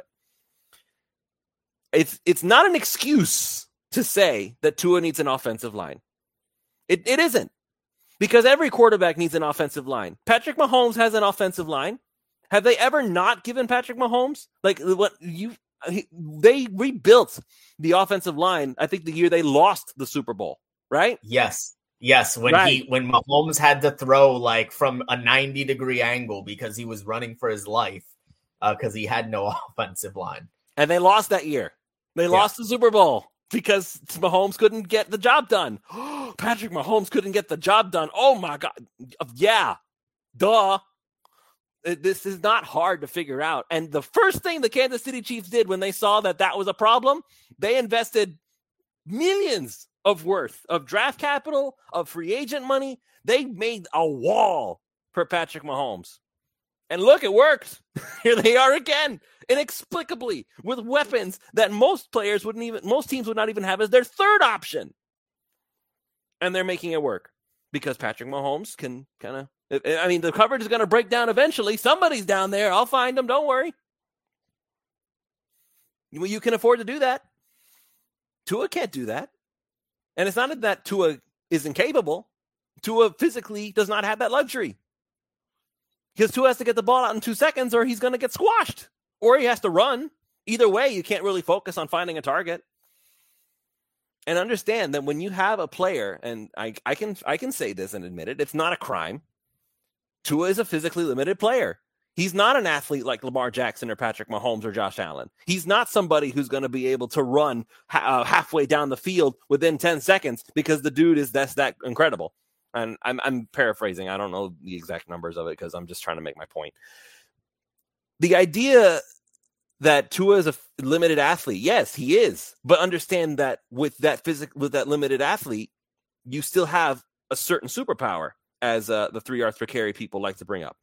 it's it's not an excuse to say that Tua needs an offensive line. It it isn't, because every quarterback needs an offensive line. Patrick Mahomes has an offensive line. Have they ever not given Patrick Mahomes, like what you? They rebuilt the offensive line, I think, the year they lost the Super Bowl, right?
Yes. Yes. When right. he when Mahomes had to throw like from a ninety degree angle because he was running for his life because uh, he had no offensive line.
And they lost that year. They yeah. lost the Super Bowl because Mahomes couldn't get the job done. Patrick Mahomes couldn't get the job done. Oh my God. Yeah. Duh. This is not hard to figure out. And the first thing the Kansas City Chiefs did when they saw that that was a problem, they invested millions of worth of draft capital, of free agent money. They made a wall for Patrick Mahomes. And look, it worked. Here they are again, inexplicably, with weapons that most players wouldn't even, most teams would not even have as their third option. And they're making it work because Patrick Mahomes can kind of, I mean, the coverage is going to break down eventually. Somebody's down there. I'll find them. Don't worry. Well, you can afford to do that. Tua can't do that. And it's not that Tua is incapable. Tua physically does not have that luxury. Because Tua has to get the ball out in two seconds or he's going to get squashed. Or he has to run. Either way, you can't really focus on finding a target. And understand that when you have a player, and I, I can I can say this and admit it, it's not a crime. Tua is a physically limited player. He's not an athlete like Lamar Jackson or Patrick Mahomes or Josh Allen. He's not somebody who's going to be able to run ha- uh, halfway down the field within ten seconds because the dude is that's that incredible. And I'm, I'm paraphrasing. I don't know the exact numbers of it because I'm just trying to make my point. The idea that Tua is a limited athlete, yes, he is. But understand that with that physic, with that limited athlete, you still have a certain superpower, as uh, the three yards per carry people like to bring up.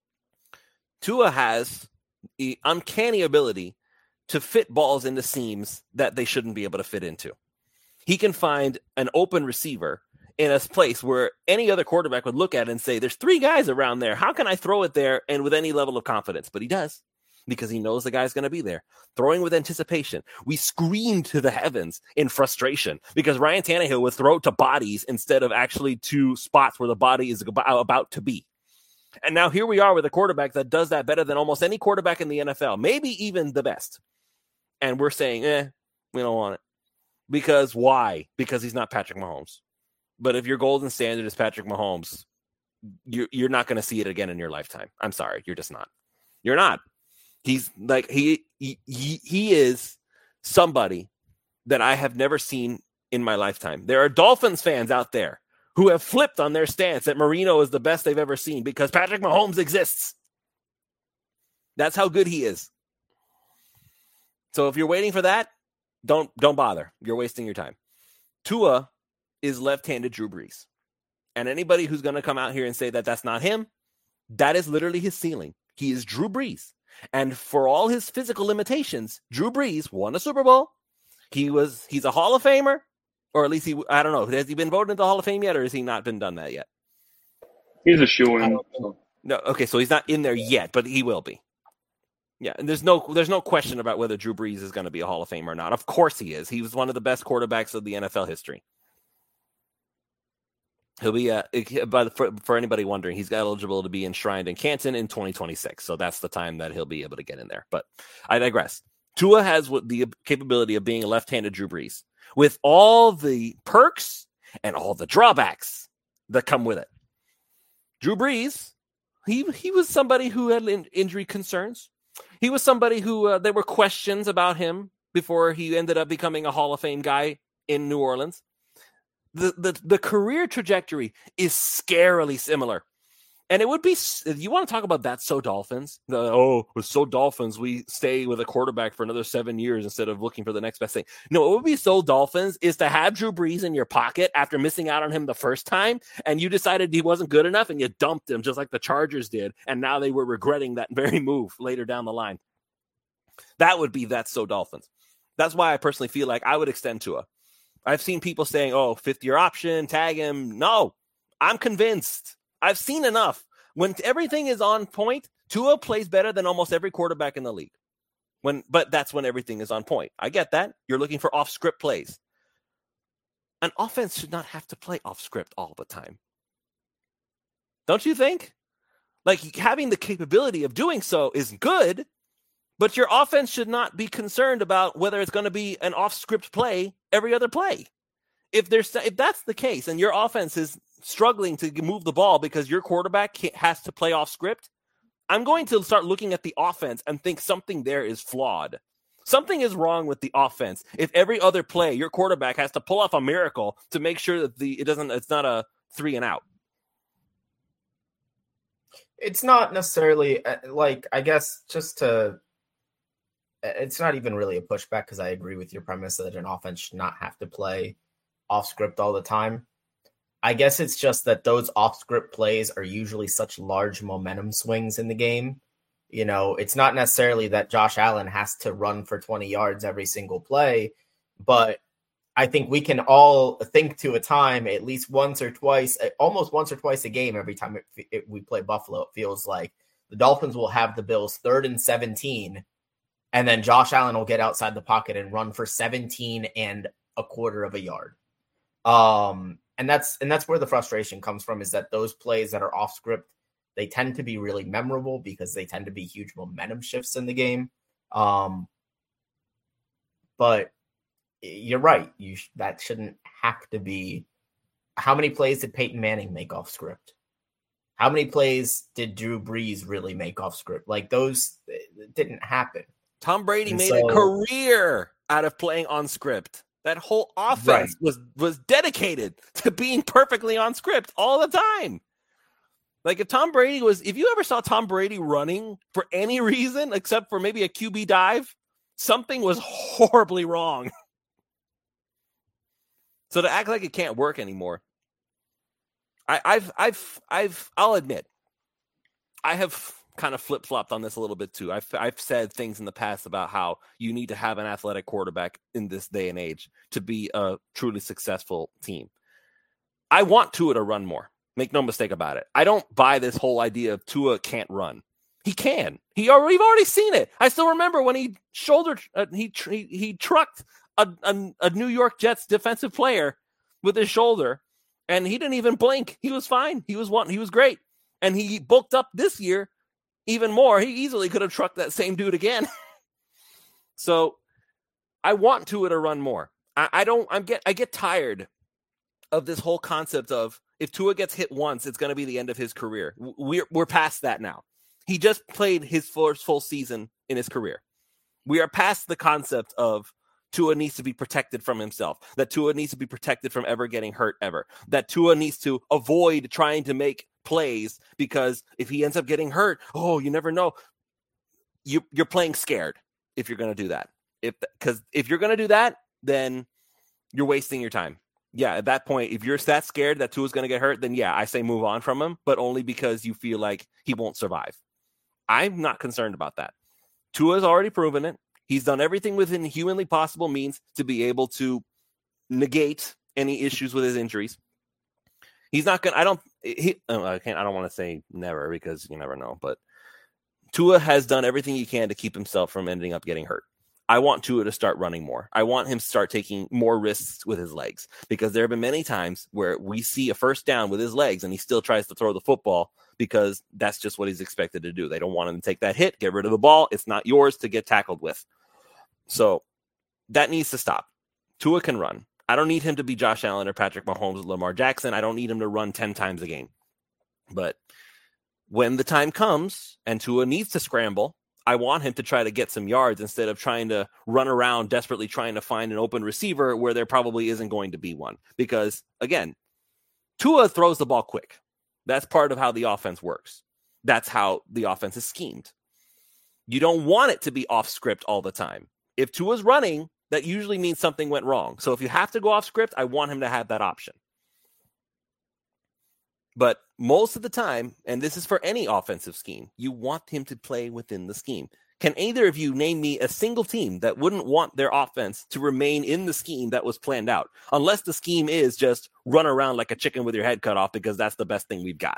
Tua has the uncanny ability to fit balls into seams that they shouldn't be able to fit into. He can find an open receiver in a place where any other quarterback would look at it and say, there's three guys around there. How can I throw it there and with any level of confidence? But he does, because he knows the guy's going to be there. Throwing with anticipation. We screamed to the heavens in frustration because Ryan Tannehill would throw to bodies instead of actually to spots where the body is about to be. And now here we are with a quarterback that does that better than almost any quarterback in the N F L, maybe even the best. And we're saying, eh, we don't want it. Because why? Because he's not Patrick Mahomes. But if your golden standard is Patrick Mahomes, you're, you're not going to see it again in your lifetime. I'm sorry. You're just not. You're not. He's like, he, he, he is somebody that I have never seen in my lifetime. There are Dolphins fans out there who have flipped on their stance that Marino is the best they've ever seen because Patrick Mahomes exists. That's how good he is. So if you're waiting for that, don't, don't bother. You're wasting your time. Tua is left-handed Drew Brees. And anybody who's going to come out here and say that that's not him, that is literally his ceiling. He is Drew Brees. And for all his physical limitations, Drew Brees won a Super Bowl. He was, he's a Hall of Famer, or at least he, I don't know. Has he been voted into the Hall of Fame yet, or has he not been done that yet?
He's a shoo-in.
No, okay, so he's not in there yet, but he will be. Yeah, and there's no, there's no question about whether Drew Brees is going to be a Hall of Famer or not. Of course he is. He was one of the best quarterbacks of the N F L history. He'll be, uh, but for, for anybody wondering, he's eligible to be enshrined in Canton in twenty twenty-six. So that's the time that he'll be able to get in there. But I digress. Tua has what the capability of being a left-handed Drew Brees with all the perks and all the drawbacks that come with it. Drew Brees, he he was somebody who had in, injury concerns. He was somebody who uh, there were questions about him before he ended up becoming a Hall of Fame guy in New Orleans. the, the, the career trajectory is scarily similar. And it would be, you want to talk about that so Dolphins? The, oh, with so Dolphins, we stay with a quarterback for another seven years instead of looking for the next best thing. No, it would be so Dolphins is to have Drew Brees in your pocket after missing out on him the first time, and you decided he wasn't good enough, and you dumped him just like the Chargers did, and now they were regretting that very move later down the line. That would be that's so Dolphins. That's why I personally feel like I would extend Tua. I've seen people saying, oh, fifth-year option, tag him. No, I'm convinced. I've seen enough. When everything is on point, Tua plays better than almost every quarterback in the league. When, but that's when everything is on point. I get that. You're looking for off-script plays. An offense should not have to play off-script all the time. Don't you think? Like, having the capability of doing so is good, but your offense should not be concerned about whether it's going to be an off-script play every other play. If there's, if that's the case, and your offense is struggling to move the ball because your quarterback has to play off script, I'm going to start looking at the offense and think something there is flawed. Something is wrong with the offense. If every other play, your quarterback has to pull off a miracle to make sure that the it doesn't, it's not a three and out.
It's not necessarily like, I guess just to, it's not even really a pushback because I agree with your premise that an offense should not have to play off script all the time. I guess it's just that those off-script plays are usually such large momentum swings in the game. You know, it's not necessarily that Josh Allen has to run for twenty yards every single play, but I think we can all think to a time at least once or twice, almost once or twice a game every time it, it, we play Buffalo. It feels like the Dolphins will have the Bills third and seventeen, and then Josh Allen will get outside the pocket and run for seventeen and a quarter of a yard. Um, And that's and that's where the frustration comes from, is that those plays that are off script, they tend to be really memorable because they tend to be huge momentum shifts in the game. Um, but you're right. You sh- that shouldn't have to be. How many plays did Peyton Manning make off script? How many plays did Drew Brees really make off script? Like, those didn't happen.
Tom Brady
and
made
so,
a career out of playing on script. That whole offense right. was was dedicated to being perfectly on script all the time. Like, if Tom Brady was, if you ever saw Tom Brady running for any reason except for maybe a Q B dive, something was horribly wrong. So to act like it can't work anymore, I, I've, I've, I've, I'll admit, I have kind of flip-flopped on this a little bit too. I've I've said things in the past about how you need to have an athletic quarterback in this day and age to be a truly successful team. I want Tua to run more. Make no mistake about it. I don't buy this whole idea of Tua can't run. He can. He already, we've already seen it. I still remember when he shouldered, uh, he, he he trucked a, a a New York Jets defensive player with his shoulder, and he didn't even blink. He was fine. He was one. He was great, and he bulked up this year. Even more, he easily could have trucked that same dude again. So I want Tua to run more. I, I don't, I'm get, I get tired of this whole concept of if Tua gets hit once, it's going to be the end of his career. We're, we're past that now. He just played his first full season in his career. We are past the concept of Tua needs to be protected from himself, that Tua needs to be protected from ever getting hurt ever, that Tua needs to avoid trying to make plays because if he ends up getting hurt, oh, you never know. You, you're playing scared if you're going to do that. If because if you're going to do that, then you're wasting your time. Yeah, at that point, if you're that scared that Tua's going to get hurt, then yeah, I say move on from him, but only because you feel like he won't survive. I'm not concerned about that. Tua's already proven it. He's done everything within humanly possible means to be able to negate any issues with his injuries. He's not going to, I don't, he, I can't, I don't want to say never because you never know, but Tua has done everything he can to keep himself from ending up getting hurt. I want Tua to start running more. I want him to start taking more risks with his legs because there have been many times where we see a first down with his legs and he still tries to throw the football because that's just what he's expected to do. They don't want him to take that hit, get rid of the ball. It's not yours to get tackled with. So that needs to stop. Tua can run. I don't need him to be Josh Allen or Patrick Mahomes or Lamar Jackson. I don't need him to run ten times a game. But when the time comes and Tua needs to scramble, I want him to try to get some yards instead of trying to run around desperately trying to find an open receiver where there probably isn't going to be one. Because, again, Tua throws the ball quick. That's part of how the offense works. That's how the offense is schemed. You don't want it to be off script all the time. If Tua's running, that usually means something went wrong. So if you have to go off script, I want him to have that option. But most of the time, and this is for any offensive scheme, you want him to play within the scheme. Can either of you name me a single team that wouldn't want their offense to remain in the scheme that was planned out? Unless the scheme is just run around like a chicken with your head cut off because that's the best thing we've got.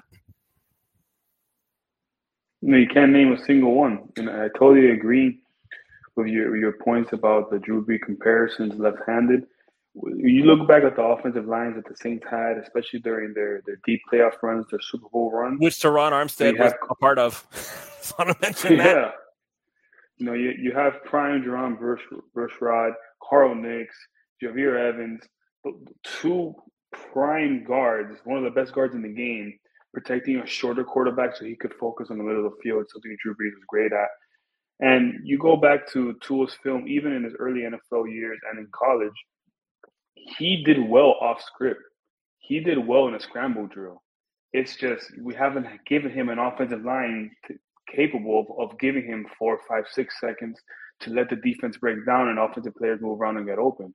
No, you can't name a single one. And I totally agree with your, your points about the Drew Brees comparisons left-handed. You look back at the offensive lines that the Saints had, especially during their, their deep playoff runs, their Super Bowl runs.
Which Teron Armstead was have, a part of. So I want to mention that.
Yeah. You know, you, you have prime Jerome Bushrod, Carl Nicks, Javier Evans, two prime guards, one of the best guards in the game, protecting a shorter quarterback so he could focus on the middle of the field, something Drew Brees was great at. And you go back to Tua's film, even in his early N F L years and in college, he did well off script. He did well in a scramble drill. It's just we haven't given him an offensive line to, capable of, of giving him four, five, six seconds to let the defense break down and offensive players move around and get open.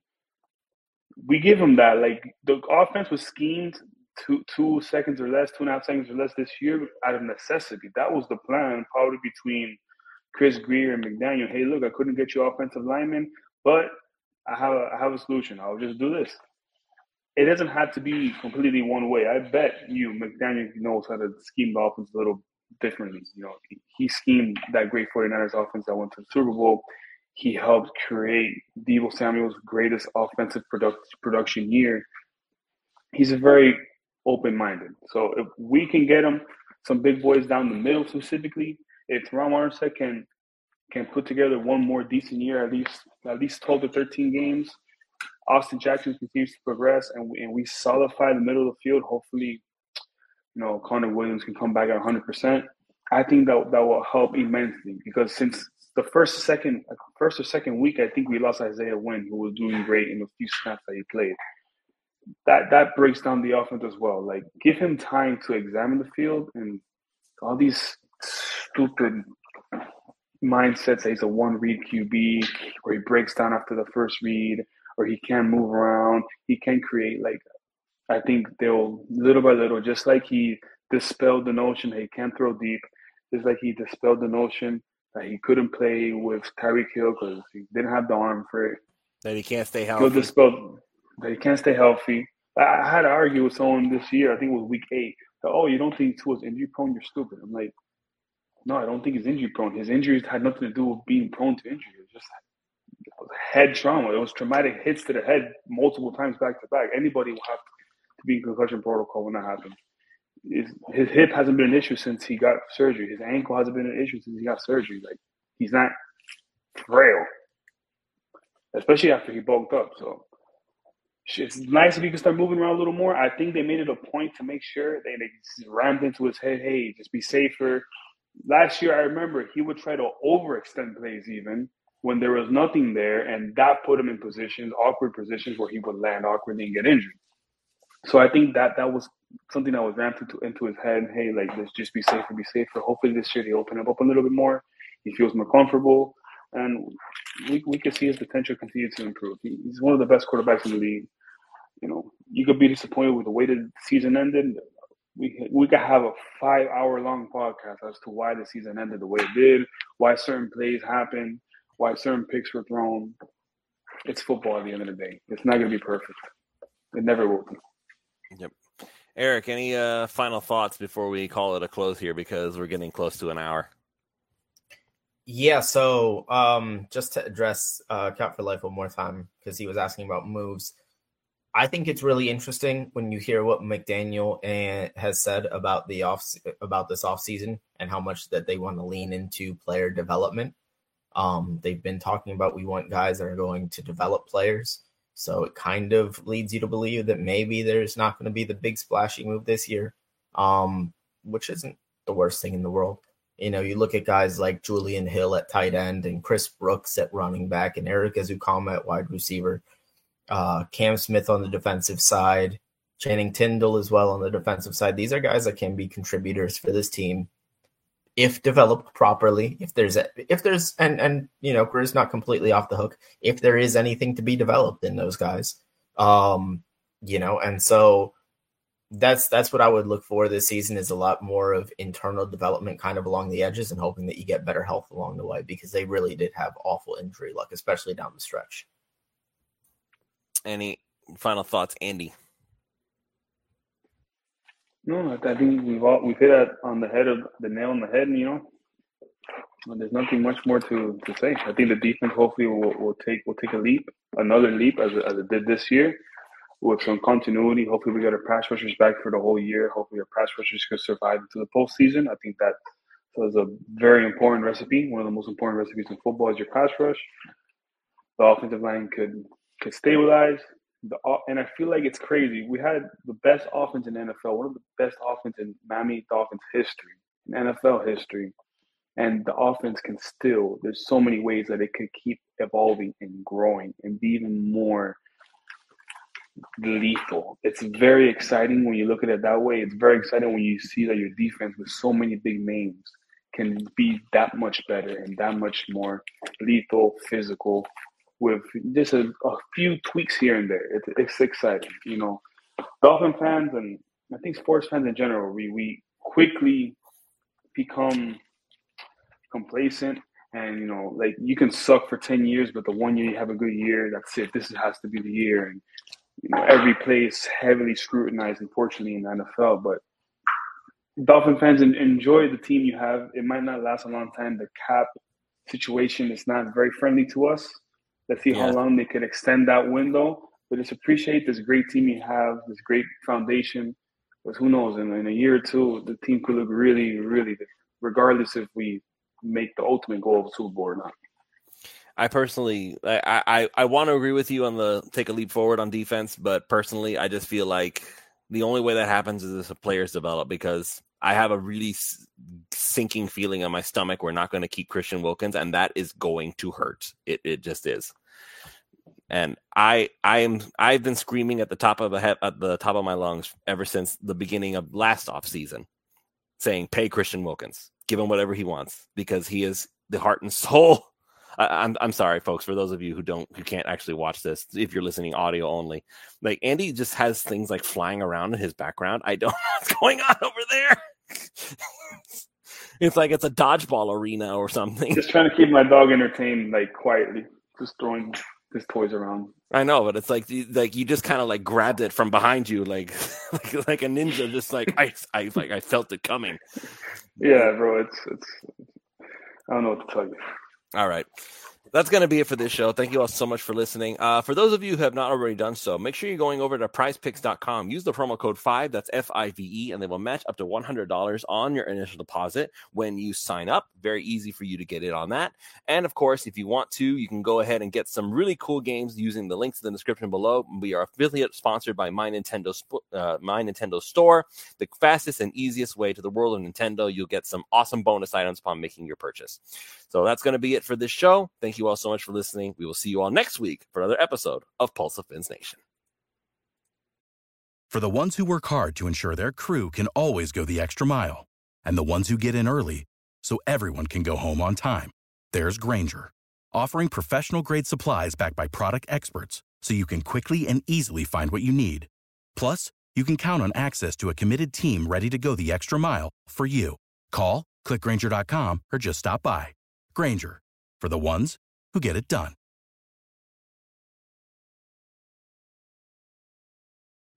We give him that. Like the offense was schemed two two seconds or less, two and a half seconds or less this year out of necessity. That was the plan, probably between Chris Grier and McDaniel. Hey, look, I couldn't get you offensive linemen, but I have a, I have a solution. I'll just do this. It doesn't have to be completely one way. I bet you McDaniel knows how to scheme the offense a little differently. You know, he, he schemed that great 49ers offense that went to the Super Bowl. He helped create Deebo Samuel's greatest offensive product, production year. He's a very open-minded. So if we can get him some big boys down the middle specifically, if Teron Armstead can can put together one more decent year, at least at least twelve to thirteen games, Austin Jackson continues to progress, and we, and we solidify the middle of the field. Hopefully, you know, Connor Williams can come back at one hundred percent. I think that that will help immensely because since the first, second, first or second week, I think we lost Isaiah Wynn, who was doing great in the few snaps that he played. That that breaks down the offense as well. Like, give him time to examine the field, and all these stupid mindsets that he's a one-read Q B, or he breaks down after the first read, or he can't move around. He can create, like, I think they'll, little by little, just like he dispelled the notion that he can't throw deep, just like he dispelled the notion that he couldn't play with Tyreek Hill because he didn't have the arm for it.
That he can't stay healthy.
He'll dispel that he can't stay healthy. I, I had to argue with someone this year, I think it was week eight, that, oh, you don't think Tua's injury prone? You're stupid. I'm like, no, I don't think he's injury prone. His injuries had nothing to do with being prone to injury. It was just it was head trauma. It was traumatic hits to the head multiple times back to back. Anybody will have to be in concussion protocol when that happens. His, his hip hasn't been an issue since he got surgery. His ankle hasn't been an issue since he got surgery. Like, he's not frail, especially after he bulked up. So it's nice if he can start moving around a little more. I think they made it a point to make sure they, they rammed into his head, hey, just be safer. Last year, I remember he would try to overextend plays even when there was nothing there, and that put him in positions, awkward positions, where he would land awkwardly and get injured. So I think that that was something that was ramped into, into his head. Hey, like, let's just be safer, be safer. Hopefully this year they open him up a little bit more. He feels more comfortable, and we we can see his potential continue to improve. He, he's one of the best quarterbacks in the league. You know, you could be disappointed with the way the season ended. We we could have a five-hour-long podcast as to why the season ended the way it did, why certain plays happened, why certain picks were thrown. It's football at the end of the day. It's not going to be perfect. It never will be.
Yep. Eric, any uh, final thoughts before we call it a close here because we're getting close to an hour?
Yeah, so um, just to address uh, Cap for Life one more time because he was asking about moves. I think it's really interesting when you hear what McDaniel and, has said about the off about this offseason and how much that they want to lean into player development. Um, they've been talking about we want guys that are going to develop players. So it kind of leads you to believe that maybe there's not going to be the big splashy move this year, um, which isn't the worst thing in the world. You know, you look at guys like Julian Hill at tight end and Chris Brooks at running back and Eric Ezukama at wide receiver, uh, Cam Smith on the defensive side, Channing Tindall as well on the defensive side. These are guys that can be contributors for this team if developed properly. If there's, a, if there's, and, and, you know, Grier's not completely off the hook. If there is anything to be developed in those guys, um, you know, and so that's, that's what I would look for this season, is a lot more of internal development kind of along the edges and hoping that you get better health along the way, because they really did have awful injury luck, especially down the stretch.
Any final thoughts, Andy?
No, I think we've all we've hit that on the head of the nail on the head, and you know, there's nothing much more to, to say. I think the defense hopefully will, will take will take a leap, another leap as it, as it did this year, with some continuity. Hopefully, we get our pass rushers back for the whole year. Hopefully, our pass rushers can survive into the postseason. I think that is a very important recipe. One of the most important recipes in football is your pass rush. The offensive line could could stabilize. The, and I feel like it's crazy. We had the best offense in the N F L, one of the best offense in Miami Dolphins history, in N F L history. And the offense can still, there's so many ways that it could keep evolving and growing and be even more lethal. It's very exciting when you look at it that way. It's very exciting when you see that your defense with so many big names can be that much better and that much more lethal, physical, with just a, a few tweaks here and there. It's, it's exciting, you know. Dolphin fans, and I think sports fans in general, we, we quickly become complacent, and, you know, like, you can suck for ten years, but the one year you have a good year, that's it. This has to be the year. And, you know, every play is heavily scrutinized, unfortunately, in the N F L. But Dolphin fans, enjoy the team you have. It might not last a long time. The cap situation is not very friendly to us. Let's see yeah. how long they could extend that window. But just appreciate this great team you have, this great foundation. Because who knows, in, in a year or two, the team could look really, really different, regardless if we make the ultimate goal of the Super Bowl or not.
I personally, I, I, I want to agree with you on the take a leap forward on defense, but personally, I just feel like the only way that happens is if the players develop, because I have a really sinking feeling in my stomach we're not going to keep Christian Wilkins, and that is going to hurt. It it just is. And I I am I've been screaming at the top of a head, at the top of my lungs ever since the beginning of last offseason, saying pay Christian Wilkins, give him whatever he wants, because he is the heart and soul. I, I'm I'm sorry, folks, for those of you who don't who can't actually watch this, if you're listening audio only. Like, Andy just has things like flying around in his background. I don't know what's going on over there. It's like it's a dodgeball arena or something.
Just trying to keep my dog entertained, like, quietly, just throwing his toys around.
I know, but it's like like you just kind of like grabbed it from behind you, like like, like a ninja. Just like I, I like I felt it coming.
Yeah, bro. It's it's. I don't know what to tell you.
All right. That's going to be it for this show. Thank you all so much for listening. Uh, for those of you who have not already done so, make sure you're going over to prize picks dot com. Use the promo code five, that's F I V E, and they will match up to one hundred dollars on your initial deposit when you sign up. Very easy for you to get in on that. And, of course, if you want to, you can go ahead and get some really cool games using the links in the description below. We are affiliate sponsored by My Nintendo, uh, My Nintendo Store, the fastest and easiest way to the world of Nintendo. You'll get some awesome bonus items upon making your purchase. So that's going to be it for this show. Thank you all so much for listening. We will see you all next week for another episode of Pulse of Fins Nation.
For the ones who work hard to ensure their crew can always go the extra mile, and the ones who get in early so everyone can go home on time, there's Grainger, offering professional-grade supplies backed by product experts so you can quickly and easily find what you need. Plus, you can count on access to a committed team ready to go the extra mile for you. Call, click Grainger dot com, or just stop by. Grainger, for the ones who get it done.